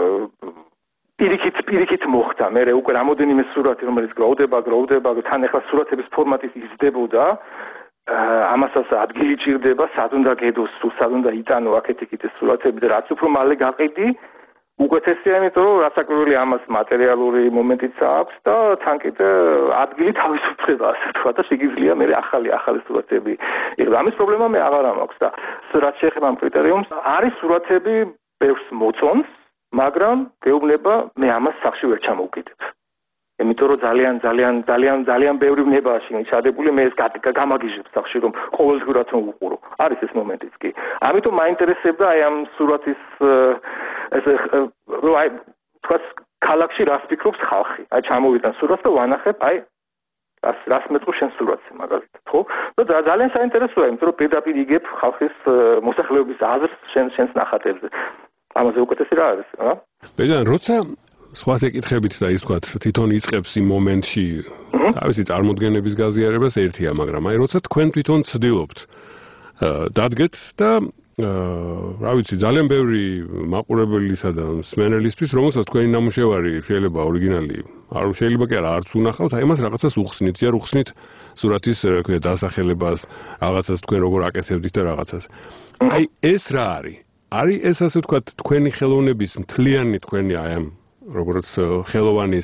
პირიქით პირიქით მოხდა მე უკვე რამოდენიმე სურათი რომელიც გროვდება გროვდება თან ახლა სურათების ფორმატი იზრდებოდა ამასაც ადგილი ჭირდება სად უნდა გედოს თუ სად უნდა იტანო აქეთ-იქით ეს სურათები და რაც უფრო მალე გაყიდი უკეთესია იმიტომ რომ რასაკვირველი ამას მატერიალური მომენტიც აქვს და თან კიდე ადგილი თავისუფლდება ასე თქვა და შეგიძლია მე ახალი ახალი სურათები იღო ამის პრობლემა მე აღარ მაქვს და რაც შეეხება ამ კრიტერიუმს არის სურათები ბევრს მოწონს მაგრამ გეუბნება მე ამას სახში ვერ ჩამოვკიდებ იმიტომ რომ ძალიან ძალიან ძალიან ძალიან ბევრი ვნებაა შინ ჩადებული მე ეს გამაგიჟებ სახში რომ ყოველდღურად რომ უყურო არის ეს მომენტიც კი ამიტომ მაინტერესებდა აი ამ სურათის ეს აი თქვა ქალაქში რას ფიქრობს ხალხი აი ჩამოვიდნენ სურათს და ვანახებ აი რას რას მეწყო შენ სურათზე მაგალითად ხო და ძალიან საინტერესოა იმიტომ რომ პირდაპირ იგებ ხალხის მოსახლეობის აზრს შენ შენს ნახატებზე ამაზე უკეთესი რა არის რა ბეჯან როცა სხვას ეკითხებით და ის თქვათ თვითონ იწყებს იმ მომენტში თავისი წარმოდგენების გაზიარებას ერთია მაგრამ აი როცა თქვენ თვითონ ცდილობთ დადგეთ და რა ვიცი ძალიან ბევრი მაყურებლისა და მსმენელისთვის რომელსაც თქვენი ნამუშევარი შეიძლება ორიგინალი არ შეიძლება კი არა არც უნახავთ აი მას რაღაცას უხსნით ზიარ უხსნით სურათის რა ქვია დასახელებას რაღაცას თქვენ როგორ აკეთებდით და რაღაცას აი ეს რა არის არის ეს ასე ვთქვათ თქვენი ხელოვნების მთლიანი თქვენი აი ამ როგორც ხელოვანის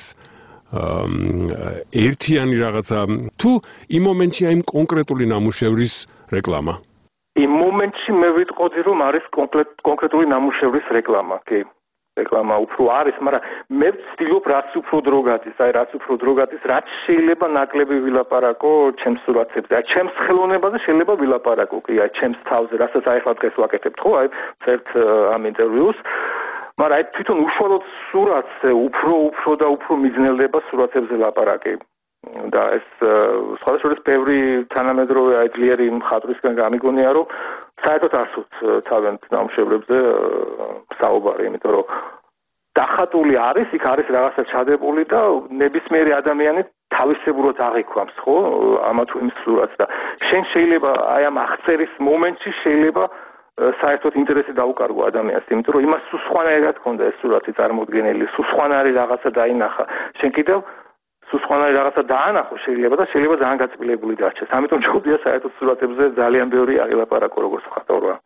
ერთიანი რაღაცა თუ იმ მომენტში აი კონკრეტული ნამუშევრის რეკლამა? იმ მომენტში მე ვიტყოდი რომ არის კონკრეტული ნამუშევრის რეკლამა, კი. რეკლამა უფრო არის, მაგრამ მე ვცდილობ რაც უფრო დრო გადის, აი რაც უფრო დრო გადის, რაც შეიძლება ნაკლები ვილაპარაკო ჩემს სურათებზე. აი ჩემს ხელოვნებაზე შეიძლება ვილაპარაკო, კი, აი ჩემს თავზე, რასაც აი ახლა დღეს ვაკეთებთ, ხო, აი ერთ ამ ინტერვიუს. მაგრამ აი თვითონ უშუალოდ სურათზე უფრო უფრო და უფრო მიძნელდება სურათებზე ლაპარაკი. და ეს სხვადასხვა ბევრი თანამედროვე აი ძლიერი მხატვრისგან გამიგონია, რომ საერთოდ არცუთ თავიანთ ნამუშევრებზე საუბარი, იმიტომ რომ დახატული არის, იქ არის რაღაცა ჩადებული და ნებისმიერი ადამიანი თავისებურად აღიქვამს, ხო, ამა თუ იმ სურათს და შენ შეიძლება აი ამ აღწერის მომენტში შეიძლება საერთოდ ინტერესი დაუკარგო ადამიანს, იმიტომ რომ იმას სულ სხვანაირად ჰქონდა ეს სურათი წარმოდგენილი, სულ სხვანაირი რაღაცა დაინახა. შენ კიდევ სულ სხვანაირი რაღაცა დაანახო შეიძლება და შეიძლება ძალიან გაწილებული დარჩეს. ამიტომ ჯობია საერთოდ სურათებზე ძალიან ბევრი აღილაპარაკო როგორც მხატვრობა.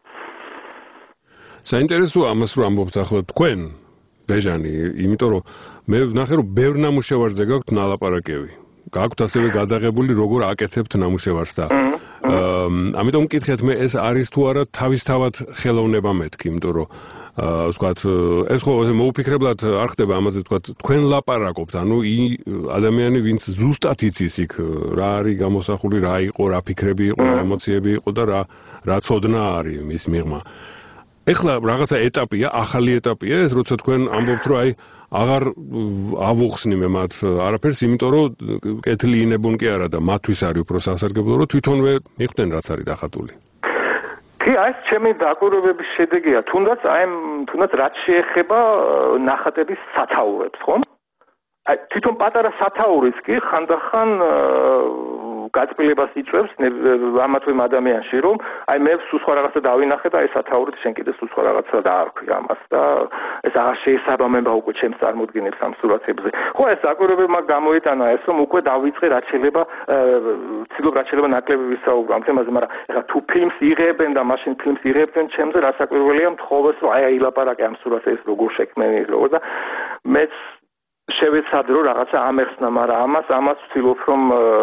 საინტერესოა ამას რომ ამბობთ ახლა თქვენ ბეჟანი, იმიტომ რომ მე ვნახე რომ ბევრ ნამუშევარზე გაქვთ ნალაპარაკები. გაქვთ ასევე გადაღებული როგორ აკეთებთ ნამუშევარს და ამიტომ მკითხეთ მე ეს არის თუ არა თავისთავად ხელოვნება მეთქი, იმიტომ რომ აა ვთქვათ ეს ხო მოუფიქრებლად არ ხდება ამაზე ვთქვათ თქვენ ლაპარაკობთ, ანუ ადამიანი ვინც ზუსტად იცის იქ რა არის გამოსახული, რა იყო, რა ფიქრები იყო, რა ემოციები იყო და რა რა ცოდნა არის მის მიღმა. ეხლა რაღაცა ეტაპია, ახალი ეტაპია ეს, როცა თქვენ ამბობთ რომ აი აღარ ავუხსნიმე მათ არაფერს, იმიტომ რომ კეთილი ინებონ კი არა და მათთვის არის უფრო სასარგებლო, რომ თვითონვე მიხვდნენ რაც არის დახატული. კი, აი ეს ჩემი დაკვირვებების შედეგია, თუნდაც აი თუნდაც რაც შეეხება ნახატების სათაურებს, ხო? აი თვითონ პატარა სათაურის კი ხანდახან გაწმილებას იწვევს ამათვე ადამიანში, რომ აი მე სულ სხვა რაღაცა დავინახე და აი სათაურით შენ კიდე სულ სხვა რაღაცა დაარქვი ამას და ეს აღარ შეესაბამება უკვე ჩემს წარმოდგენებს ამ სურათებზე. ხო, ეს დაკვირვებებმა გამოიტანა ეს, რომ უკვე დავიწყე რაც შეიძლება, ვცდილობ რაც შეიძლება ნაკლები ვისაუბრო ამ თემაზე, მაგრამ ეხლა თუ ფილმს იღებენ და მაშინ ფილმს იღებენ ჩემზე, რა საკვირველია მთხოვეს, რომ აი აი ლაპარაკი ამ სურათზე ეს როგორ შექმნილი როგორ და მეც შევეცადე რომ რაღაცა ამეხსნა, მაგრამ ამას ამას ვცდილობ რომ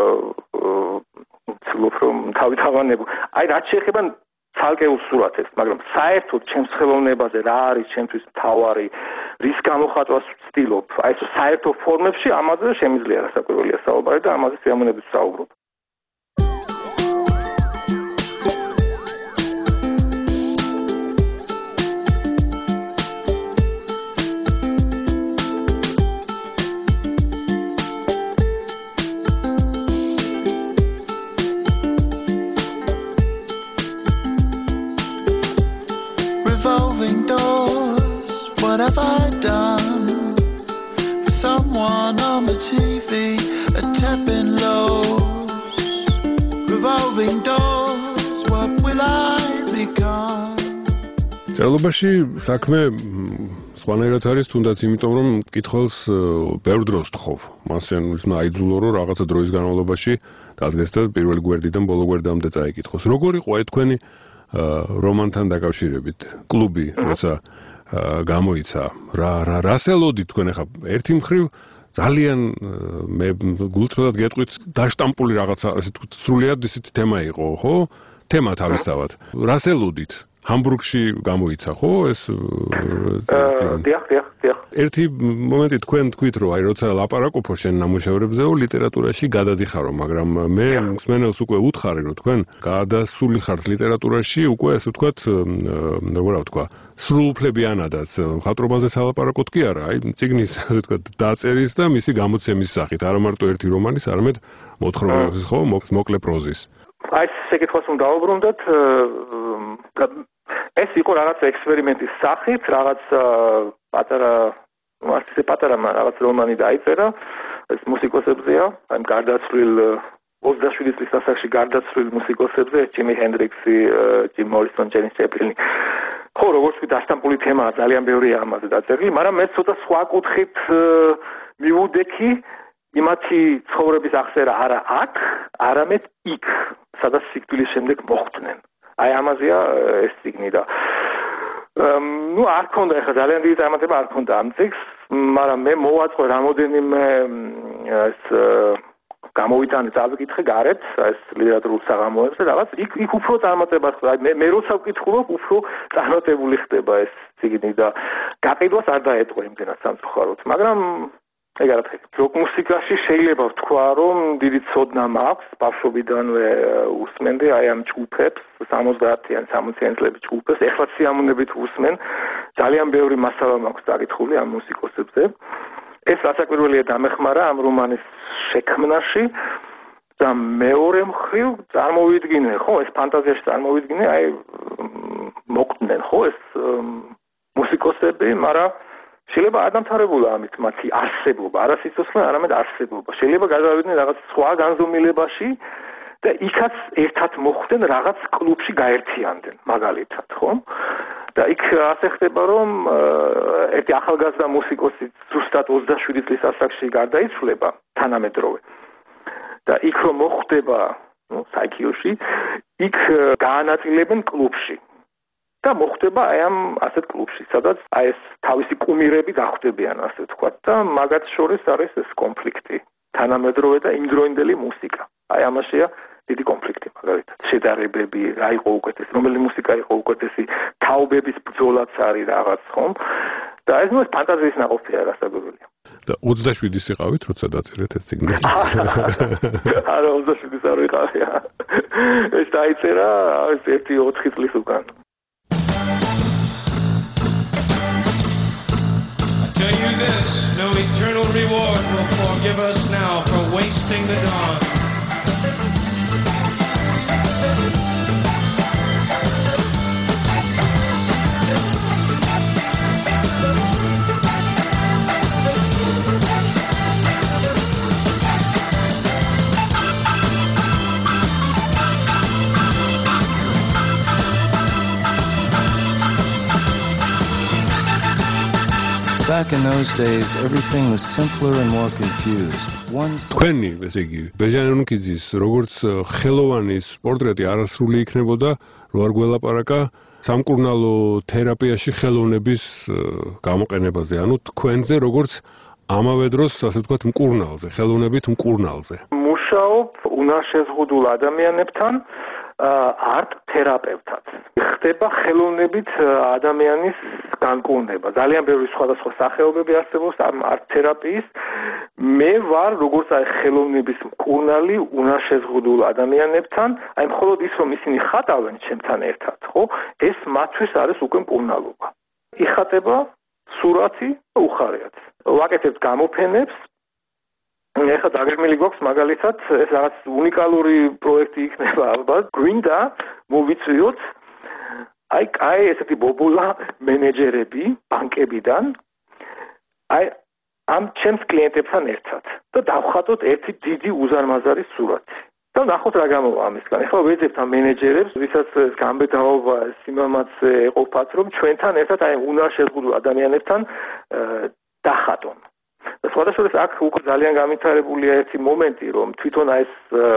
ვცდილობ რომ თავი თავანებო. აი რაც შეეხება ცალკეულ სურათებს, მაგრამ საერთოდ ჩემს ხელოვნებაზე რა არის ჩემთვის მთავარი, რის გამოხატვას ვცდილობ, აი ეს საერთო ფორმებში ამაზე შემიძლია რასაკვირველია საუბარი და ამაზე სიამოვნებით ვსაუბრობ. Revolving doors, what have I done? For someone on the T V, a tapping lows. Revolving doors, what will I become? წერლობაში საქმე სხვანაირად არის, თუნდაც იმიტომ რომ მკითხველს ბევრ დროს თხოვ. მასენ ისმა აიძულო რომ რაღაცა დროის განმავლობაში დადგეს და პირველი გვერდიდან ბოლო გვერდამდე წაიკითხოს. როგორ იყო აი თქვენი რომანთან დაკავშირებით კლუბი, როცა გამოიცა, რა რა რასელოდით თქვენ ახლა ერთი მხრივ ძალიან მე გულწრფელად გეტყვით დაშტამპული რაღაცა, ასე თქვით, სრულიად ისეთი თემა იყო, ხო? თემა თავისთავად. რასელოდით ჰამბურგში გამოიცა, ხო? ეს დიახ, დიახ, დიახ. ერთი მომენტი თქვენ თქვით, რომ აი როცა ლაპარაკობ შენ ნამუშევრებზეო, ლიტერატურაში გადადიხარო, მაგრამ მე მსმენელს უკვე უთხარი, რომ თქვენ გადასული ხართ ლიტერატურაში, უკვე ასე ვთქვათ, როგორ ვთქვა, სრულუფლებიანადაც მხატვრობაზე სალაპარაკოთ კი არა, აი წიგნის ასე ვთქვათ, დაწერის და მისი გამოცემის სახით, არა მარტო ერთი რომანის, არამედ მოთხრობების, ხო, მოკლე პროზის. აი შეკითხვას უნდა დავუბრუნდეთ, ეს იყო რაღაც ექსპერიმენტის სახით, რაღაც პატარა, ну, ასე პატარა რაღაც რომანი დაიწერა, ეს მუსიკოსებზეა, აი გარდაცვლილ ოცდაშვიდი წლის ასაკში გარდაცვლილ მუსიკოსებზე, ჯიმი ჰენდრიქსი, ჯიმ მორისონ, ჯენის ჯეპლინი. ხო, როგორც ვთქვი, დაშტამპული თემაა, ძალიან ბევრია ამაზე დაწერილი, მაგრამ მე ცოტა სხვა კუთხით მივუდექი იმათი ცხოვრების აღწერა არა აქ, არამედ იქ, სადაც სიკვდილის შემდეგ მოხვდნენ. აი ამაზეა ეს წიგნი და ну არ ქონდა ახლა ძალიან დიდი წარმატება არ ქონდა ამ წიგნს მაგრამ მე მოვაწყო რამოდენიმე ეს გამოვიტანე წავიკითხე გარეთ ეს ლიტერატურულ საღამოებზე რაღაც იქ იქ უფრო წარმატება ხდება მე მე როცა ვკითხულობ უფრო წარმატებული ხდება ეს ციგნი და გაყიდვას არ დაეტყვე იმდენად სამწუხაროდ მაგრამ ეგ არაფერი როკ მუსიკაში შეიძლება ვთქვა რომ დიდი ცოდნა მაქვს ბავშვობიდანვე უსმენდი აი ამ ჯგუფებს სამოცდაათიან სამოციან წლების ჯგუფებს ეხლა სიამოვნებით უსმენ ძალიან ბევრი მასალა მაქვს დაკითხული ამ მუსიკოსებზე ეს რასაკვირველია დამეხმარა ამ რომანის შექმნაში და მეორე მხრივ წარმოვიდგინე ხო ეს ფანტაზიაში წარმოვიდგინე აი მოკვდნენ ხო ეს მუსიკოსები მაგრამ შეიძლება არ დამთავრებულა ამით მათი არსებობა არა სიცოცხლე არამედ არსებობა შეიძლება გადავიდნენ რაღაც სხვა განზომილებაში და იქაც ერთად მოხვდნენ რაღაც კლუბში გაერთიანდნენ მაგალითად ხო და იქ ასე ხდება რომ ერთი ახალგაზრდა მუსიკოსი ზუსტად ოცდაშვიდი წლის ასაკში გარდაიცვლება თანამედროვე და იქ რომ მოხვდება ნუ საიქიოში იქ გაანაწილებენ კლუბში და მოხვდება აი ამ ასეთ კლუბში სადაც აი ეს თავისი კუმირები გახვდებიან ასე ვთქვათ და მაგათ შორის არის ეს კონფლიქტი თანამედროვე და იმდროინდელი მუსიკა აი ამაშია დიდი კონფლიქტი მაგალითად შედარებები რა იყო უკეთესი რომელი მუსიკა იყო უკეთესი თაობების ბრძოლაც არის რაღაც ხომ და ეს ნუ ფანტაზიის ნაყოფია რასაკვირველია და ოცდაშვიდის იყავით როცა დაწერეთ ეს ციგნი არა ოცდაშვიდის არ ვიყავი ეს დაიწერა ეს ერთი ოთხი წლის უკან Tell you this, no eternal reward will forgive us now for wasting the dawn. Back in those days, everything was simpler and more confused. One თქვენი, ესე იგი, ბეჟან ენუქიძის როგორც ხელოვანის პორტრეტი არასრული იქნებოდა, რო არ გველაპარაკა სამკურნალო თერაპიაში ხელოვნების გამოყენებაზე, ანუ თქვენზე როგორც ამავე დროს, ასე ვთქვათ, მკურნალზე, ხელოვნებით მკურნალზე. მუშაობ უნარშეზღუდულ ადამიანებთან არტ თერაპევტად. ხდება ხელოვნებით ადამიანის განკურნება. ძალიან ბევრი სხვადასხვა სახეობები არსებობს ამ არტ თერაპიის. მე ვარ როგორც აი ხელოვნების მკურნალი უნარშეზღუდულ ადამიანებთან, აი მხოლოდ ის რომ ისინი ხატავენ ჩემთან ერთად, ხო? ეს მათთვის არის უკვე მკურნალობა. იხატება სურათი და უხარიათ. ვაკეთებთ გამოფენებს ეხლა დაგეგმილი გვაქვს მაგალითად ეს რაღაც უნიკალური პროექტი იქნება ალბათ გვინდა მოვიწვიოთ აი აი ესეთი ბობულა მენეჯერები ბანკებიდან აი ამ ჩემს კლიენტებთან ერთად და დავხატოთ ერთი დიდი უზარმაზარი სურათი და ნახოთ რა გამოვა ამისგან ეხლა ვეძებთ ამ მენეჯერებს ვისაც გამბედაობა სიმამაცე ეყოფათ რომ ჩვენთან ერთად აი უნარშეზღუდულ ადამიანებთან დახატონ და სხვადასხვა აქ უკვე ძალიან განვითარებულია ერთი მომენტი რომ თვითონ ეს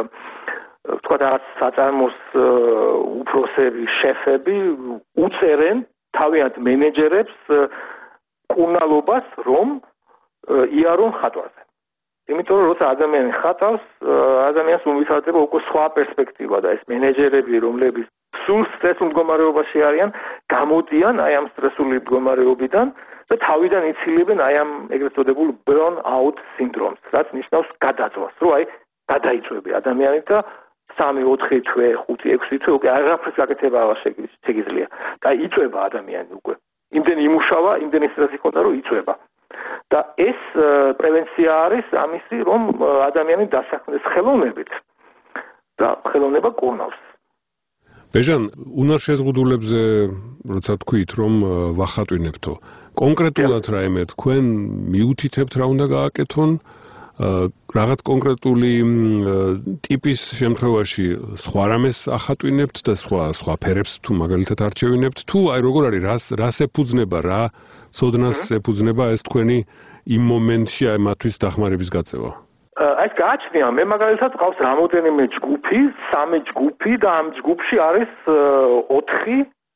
თქვა რაღაც საწარმოს უფროსები, შეფები უწერენ თავიანთ მენეჯერებს კურნალობას რომ იარონ ხატვაზე. იმიტომ რომ როცა ადამიანი ხატავს, ადამიანს უმვითარდება უკვე სხვა პერსპექტივა და ეს მენეჯერები რომლებიც სულ სტრესულ მდგომარეობაში არიან, გამოდიან აი ამ სტრესული მდგომარეობიდან და თავიდან იცილებენ აი ამ ეგრეთ წოდებულ burn out სინდრომს, რაც ნიშნავს გადაწვას, რომ აი გადაიწვევი ადამიანი და სამი, ოთხი თვე, ხუთი, ექვსი თვე უკვე აღარაფერს გაკეთება აღარ შეგიძლია. და იწვება ადამიანი უკვე. იმდენი იმუშავა, იმდენი სტრესი ხონდა, რომ იწვება. და ეს პრევენცია არის ამისი, რომ ადამიანი დასაქმდეს ხელოვნებით და ხელოვნება კურნავს. ბეჟან, უნარშეზღუდულებზე როცა თქვით, რომ ვახატვინებთო, კონკრეტულად რაიმე თქვენ მიუთითებთ რა უნდა გააკეთონ? რაღაც კონკრეტული ტიპის შემთხვევაში სხვა რამეს ახატვინებთ და სხვა სხვა ფერებს თუ მაგალითად არჩევინებთ თუ აი როგორ არის რას რას ეფუძნება რა ცოდნას ეფუძნება ეს თქვენი იმ მომენტში აი მათთვის დახმარების გაწევა აი გააჩნია მე მაგალითად ყავს რამოდენიმე ჯგუფი სამი ჯგუფი და ამ ჯგუფში არის ოთხი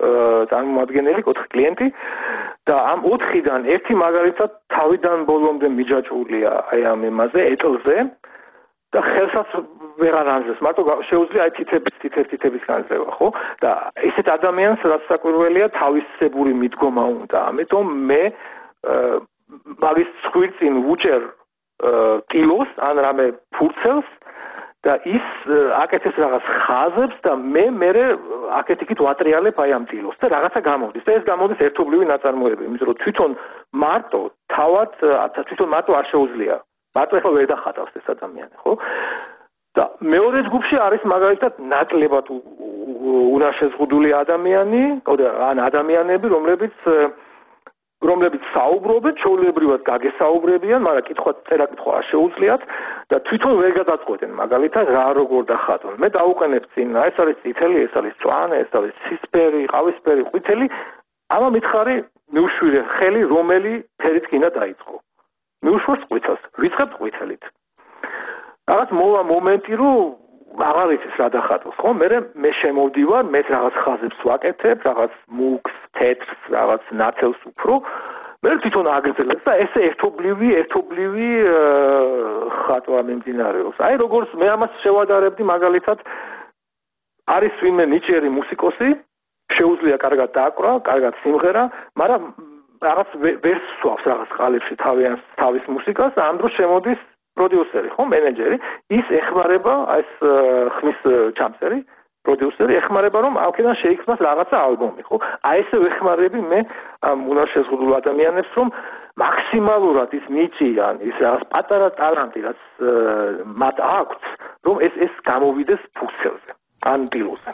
წარმომადგენელი, ოთხი კლიენტი და ამ ოთხიდან ერთი მაგალითად თავიდან ბოლომდე მიჯაჭვულია აი ამ იმაზე, ეტლზე და ხელსაც ვეღარ ანძებს, მარტო შეუძლია აი თითების, თითების, თითების განზრევა, ხო? და ესეთ ადამიანს რაც საკვირველია თავისებური მიდგომა უნდა. ამიტომ მე მაგის ცხვირწინ ვუჭერ ტილოს ან რამე ფურცელს და ის აკეთებს რაღაც ხაზებს და მე მერე აკეთიკით ვატრიალებ აი ამ ტილოს და რაღაცა გამოდის და ეს გამოდის ერთობლივი ნაწარმოები, იმიტომ რომ თვითონ მარტო თავად თვითონ მარტო არ შეუძლია. მარტო ახლა ვერ დახატავს ეს ადამიანი, ხო? და მეორე ჯგუფში არის მაგალითად ნაკლებად უნაშეზღუდული ადამიანი, ან ადამიანები, რომლებიც რომლებიც საუბრობენ, ჩვეულებრივად გაგესაუბრებიან, მაგრამ კითხვა წერა-კითხვა არ შეუძლიათ და თვითონ ვერ გადაწყვეტენ, მაგალითად, რა როგორ დახატონ. მე დავუყენებ წინ, ეს არის წითელი, ეს არის მწვანე, ეს არის ცისფერი, ყავისფერი, ყვითელი. ამა მითხარი, მიუშვირე ხელი, რომელი ფერით გინდა დაიწყო. მიუშვერს ყვითელს, ვიწყებთ ყვითელით. რაღაც მოვა მომენტი, რომ აღარ იცის რა დახატოს, ხო? მე მე შემოვდივარ, მე რაღაც ხაზებს ვაკეთებ, რაღაც მუქს, თეთრს, რაღაც ნათელს უფრო. მე თვითონ აგრძელებ და ესე ერთობლივი, ერთობლივი ხატვა მიმდინარეობს. აი როგორც მე ამას შევადარებდი მაგალითად არის ვინმე ნიჭიერი მუსიკოსი, შეუძლია კარგად დააკვრა, კარგად სიმღერა, მაგრამ რაღაც ვერ სვავს რაღაც ყალებში თავიანს თავის მუსიკას, ამ დროს შემოდის პროდიუსერი, ხო, მენეჯერი, ის ეხმარება ეს ხმის ჩამწერი, პროდიუსერი ეხმარება რომ აქედან შეიქმნას რაღაცა ალბომი, ხო? აი ესე ვეხმარები მე ამ უნარშეზღუდულ ადამიანებს რომ მაქსიმალურად ის ნიჭი ან ის რაღაც პატარა ტალანტი რაც მათ აქვს, რომ ეს ეს გამოვიდეს ფურცელზე, ან ტილოზე.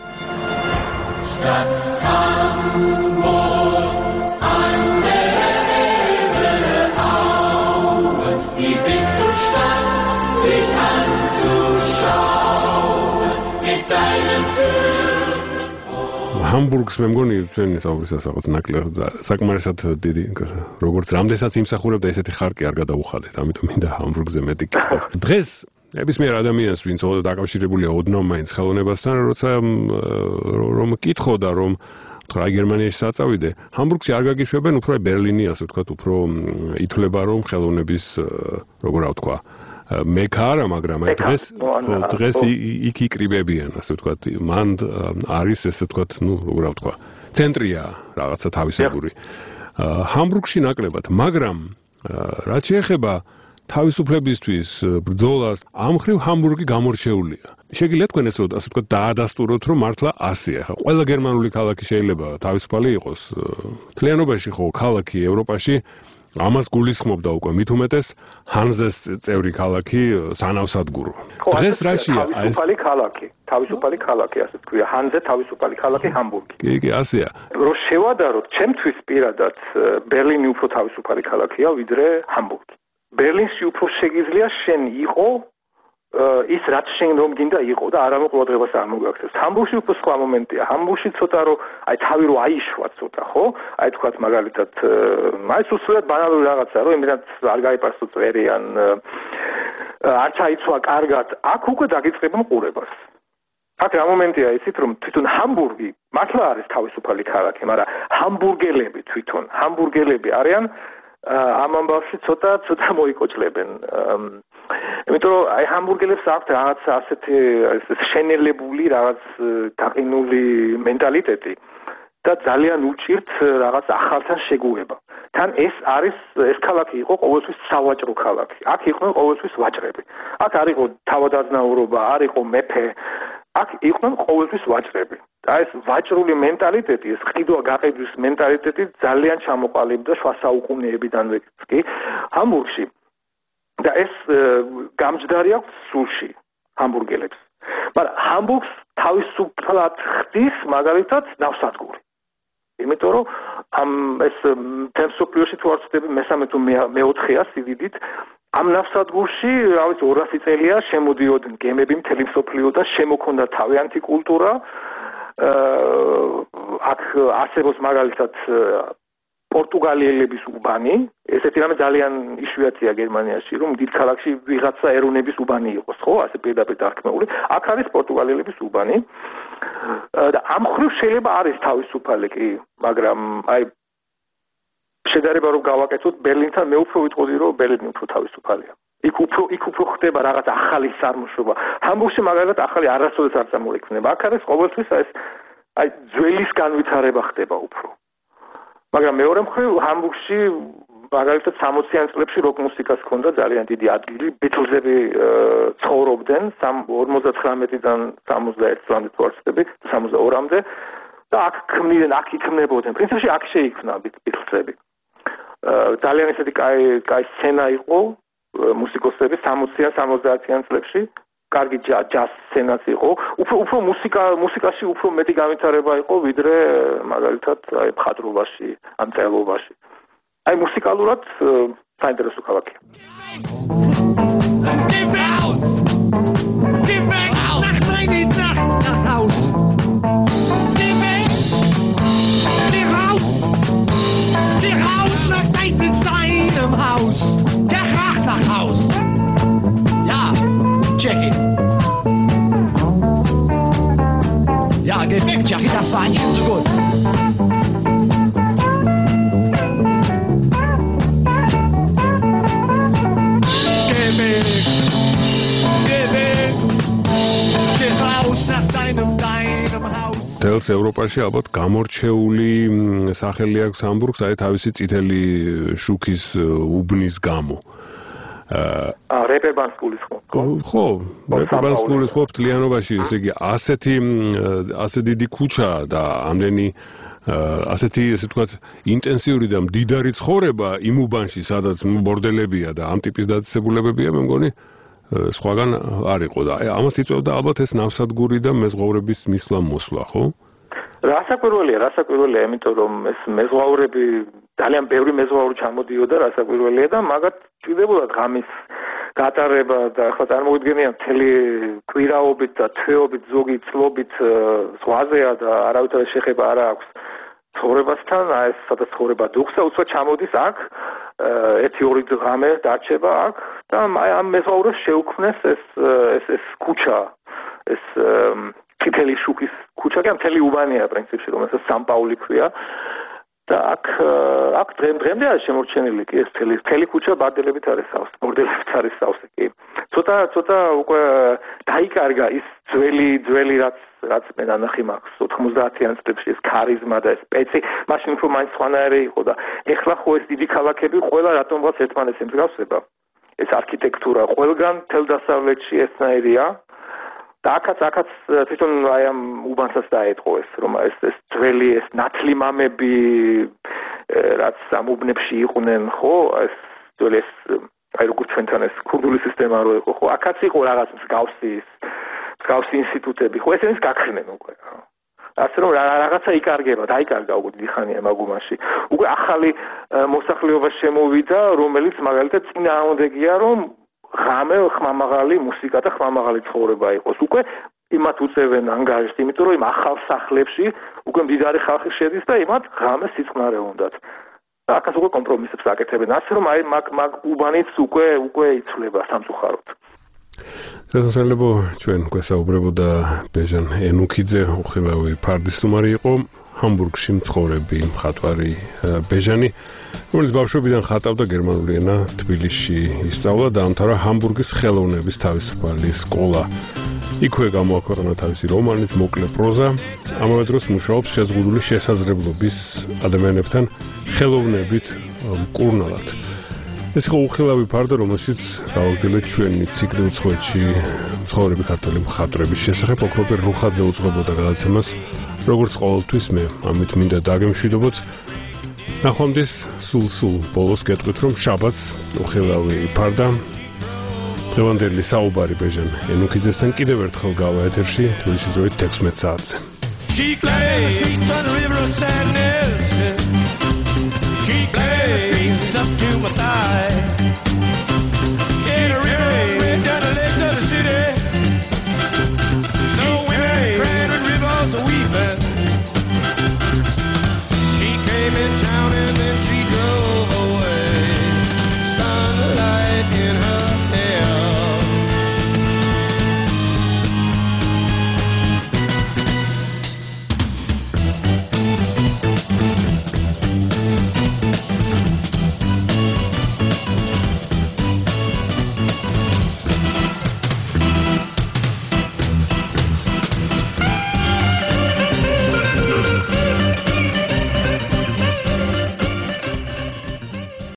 ჰამბურგს მე მგონი ჩვენი საუბრისას რაღაც ნაკლებ და საკმარისად დიდი როგორც რამდენსაც იმსახურებდა ესეთი ხარკი არ გადაუხადეთ, ამიტომ მინდა ჰამბურგზე მეტი კითხვა. დღეს ნებისმიერ ადამიანს ვინც დაკავშირებულია ოდნავ მაინც ხელოვნებასთან, როცა რომ კითხოდა რომ თქვა გერმანიაში საწავიდე, ჰამბურგში არ გაგიშვებენ უფრო ბერლინი, ასე ვთქვათ, უფრო ითვლება რომ ხელოვნების როგორ რა ვთქვა მექა არა, მაგრამ აი დღეს დღეს იქ იკრიბებიან, ასე ვთქვათ, მან არის ესე ვთქვათ, ნუ როგორ რა ვთქვა, ცენტრია რაღაცა თავისებური. ჰამბურგში ნაკლებად, მაგრამ რაც შეეხება თავისუფლებისთვის ბრძოლას, ამ მხრივ ჰამბურგი გამორჩეულია. შეგიძლიათ თქვენ ეს რომ ასე ვთქვათ დაადასტუროთ, რომ მართლა ასეა. ხა ყველა გერმანული ქალაქი შეიძლება თავისუფალი იყოს. მთლიანობაში ხო ქალაქი ევროპაში ამას გულისხმობდა უკვე მით უმეტეს ჰანზეს წევრი ქალაქი სანავსადგურო. დღეს რაშია ეს თავისუფალი ქალაქი, თავისუფალი ქალაქი, ასე თქვია, ჰანზე თავისუფალი ქალაქი ჰამბურგი. კი, კი, ასეა. რომ შევადაროთ, ჩემთვის პირადად ბერლინი უფრო თავისუფალი ქალაქია, ვიდრე ჰამბურგი. ბერლინში უფრო შეგიძლია შენ იყო ის რაც შენ რომ გინდა იყო და არა მოყოლადღებას არ მოგაქცევს. ჰამბურგში უფრო სხვა მომენტია. ჰამბურგში ცოტა რომ აი თავი რომ აიშვა ცოტა, ხო? აი თქვათ მაგალითად აი სულ ბანალური რაღაცა, რომ იმედად არ გაიპარსო წვერი ან არ ჩაიცვა კარგად, აქ უკვე დაგიწყება მყურებას. აქ რა მომენტია ისიც რომ თვითონ ჰამბურგი მართლა არის თავისუფალი ქალაქი, მაგრამ ჰამბურგელები თვითონ, ჰამბურგელები არიან ამ ამბავში ცოტა ცოტა მოიკოჭლებენ. იმიტომ რომ აი ჰამბურგელებს აქვთ რაღაც ასეთი შენელებული რაღაც გაყინული მენტალიტეტი და ძალიან უჭირთ რაღაც ახალთან შეგუება. თან ეს არის ეს ქალაქი იყო ყოველთვის სავაჭრო ქალაქი. აქ იყვნენ ყოველთვის ვაჭრები. აქ არ იყო თავადაზნაურობა, არ იყო მეფე. აქ იყვნენ ყოველთვის ვაჭრები. აი ეს ვაჭრული მენტალიტეტი, ეს ყიდვა გაყიდვის მენტალიტეტი ძალიან ჩამოყალიბდა შუა საუკუნეებიდანვე კი ჰამბურგში. და ეს გამჯდარი აქვს სულში ჰამბურგელებს. მაგრამ ჰამბურგს თავისუფლად ხდის მაგალითად ნავსადგური. იმიტომ რომ ამ ეს თემსოფლიოში თუ არ ვცდები მესამე თუ მეოთხეა სიდიდით ამ ნავსადგურში, რა ვიცი, ორასი წელია შემოდიოდნენ გემები მთელი მსოფლიო და შემოქონდა თავიანთი კულტურა. აქ არსებობს მაგალითად პორტუგალიელების უბანი, ესეთი რამე ძალიან იშვიათია გერმანიაში, რომ დიდ ქალაქში ვიღაცა ეროვნების უბანი იყოს, ხო, ასე პირდაპირ დარქმეული. აქ არის პორტუგალიელების უბანი. და ამ ხრივ შეიძლება არის თავისუფალი კი, მაგრამ აი შედარება რომ გავაკეთოთ ბერლინთან, მე უფრო ვიტყოდი რომ ბერლინი უფრო თავისუფალია. იქ უფრო იქ უფრო ხდება რაღაც ახალი წარმოშობა. ჰამბურგში მაგალითად ახალი არასოდეს არ წამოიქნება. აქ არის ყოველთვის ეს აი ძველის განვითარება ხდება უფრო. მაგრამ მეორე მხრივ ჰამბურგში მაგალითად სამოციან წლებში როკ მუსიკას ჰქონდა ძალიან დიდი ადგილი. ბიტლზები ცხოვრობდნენ ორმოცდათხრამეტიდან სამოცდაერთ წლამდე თუ არ ვცდები, სამოცდაორამდე და აქ ქმნიდნენ, აქ იქმნებოდნენ. პრინციპში აქ შეიქმნა ბიტლზები. ძალიან ესეთი კაი კაი სცენა იყო მუსიკოსების სამოციან სამოცდაათიან წლებში. კარგი ჯაზ სცენაც იყო. უფრო უფრო მუსიკა მუსიკაში უფრო მეტი განვითარება იყო ვიდრე მაგალითად აი მხატვრობაში, ამ წელობაში. აი მუსიკალურად საინტერესო ქალაქია. Check it. Ja, geh weg, Jackie, das war nicht so gut. Geh weg, geh weg, geh raus nach deinem, deinem Haus. თელს ევროპაში ალბათ გამორჩეული სახელი აქვს ჰამბურგს, აი თავისი წითელი შუქის უბნის გამო. აა რეპერბანსკულის ხო? ხო, რეპერბანსკულის ხო მთლიანობაში, ესე იგი ასეთი ასე დიდი ქუჩა და ამდენი ასეთი ესე ვთქვათ ინტენსიური და მდიდარი ცხოვრება იმ უბანში, სადაც ბორდელებია და ამ ტიპის დაწესებულებებია, მე მგონი სხვაგან არ იყო და ამას იწვევდა ალბათ ეს ნავსადგური და მეზღვაურების მისვლა-მოსვლა, ხო? რასაკვირველია, რასაკვირველია, იმიტომ რომ ეს მეზღვაურები ძალიან ბევრი მეზღვაური ჩამოდიოდა, რასაკვირველია და მაგათ ჭირდებოდა ღამის გატარება და ახლა წარმოვიდგენია მთელი კვირაობით და თვეობით ზოგი წლობით ზღვაზეა და არავითარი შეხება არ აქვს ცხოვრებასთან, აი ეს სადაც ცხოვრება დუხსა, უცბად ჩამოდის აქ, ერთი ორი ღამე დარჩება აქ და აი ამ მეზღვაურებს შეუქმნეს ეს ეს ეს ქუჩა, ეს წითელი შუქის ქუჩა, კი მთელი უბანია პრინციპში, რომელსაც სამპაული ქვია. და აქ აქ დღემდე არის შემორჩენილი კი ეს მთელი მთელი ქუჩა ბარდელებით არის სავსე, ბორდელებით არის სავსე კი. ცოტა ცოტა უკვე დაიკარგა ის ძველი ძველი რაც რაც მე ნანახი მაქვს ოთხმოცდაათიან წლებში ეს ქარიზმა და ეს სპეცი, მაშინ უფრო მაინც სხვანაირი იყო და ეხლა ხო ეს დიდი ქალაქები ყველა რატომღაც ერთმანეთს ემსგავსება. ეს არქიტექტურა ყველგან მთელ დასავლეთში ესნაირია. და აქაც აქაც თვითონ აი ამ უბანსაც დაეთყო ეს რომ ეს ეს ძველი ეს ნათლი მამები რაც ამ უბნებში იყვნენ ხო ეს ძველი ეს აი როგორც ჩვენთან ეს ქურდული სისტემა რო იყო ხო აქაც იყო რაღაც მსგავსი მსგავსი ინსტიტუტები ხო ესენიც გაქრნენ უკვე ასე რომ რაღაცა იკარგება დაიკარგა უკვე დიდი ხანია მაგ უბანში უკვე ახალი მოსახლეობა შემოვიდა რომელიც მაგალითად წინააღმდეგია რომ ღამე ხმამაღალი მუსიკა და ხმამაღალი ცხოვრება იყოს. უკვე იმათ უწევენ ანგარიშს, იმიტომ რომ იმ ახალ სახლებში უკვე მდიდარი ხალხი შედის და იმათ ღამე სიწყნარე უნდათ. და აქაც უკვე კომპრომისებს აკეთებენ. ასე რომ აი მაგ მაგ უბანიც უკვე უკვე იცვლება სამწუხაროდ. შესაძლოა ჩვენ გვესაუბრებოდა ბეჟან ენუქიძე, უხილავი ფარდისტუმარი იყო. ჰამბურგში მცხოვრები მხატვარი ბეჟანი, რომელიც ბავშვობიდან ხატავდა გერმანული ენა, თბილისში ისწავლა და დაამთავრა ჰამბურგის ხელოვნების თავისუფალი სკოლა. იქვე გამოაქვეყნა თავისი რომანიც მოკლე პროზა, ამავე დროს მუშაობს შეზღუდული შესაძლებლობის ადამიანებთან ხელოვნებით მკურნალად. ეს იყო უხილავი ფარდა, რომელშიც გავაგრძელებთ ჩვენი ციკლი უცხოეთში მცხოვრები ქართველი მხატვრების შესახებ. ოქროპირ რუხაძე უძღვებოდა გადაცემას. როგორც ყოველთვის მე ამით მინდა დაგემშვიდობოთ. ნახვამდის სულ სულ ბოლოს გეტყვით რომ შაბათს უხილავი ფარდა დღევანდელი საუბარი ბეჟან ენუქიძესთან კიდევ ერთხელ გავა ეთერში თბილისის დროით თექვსმეტ საათზე. She plays on the river of sadness. She plays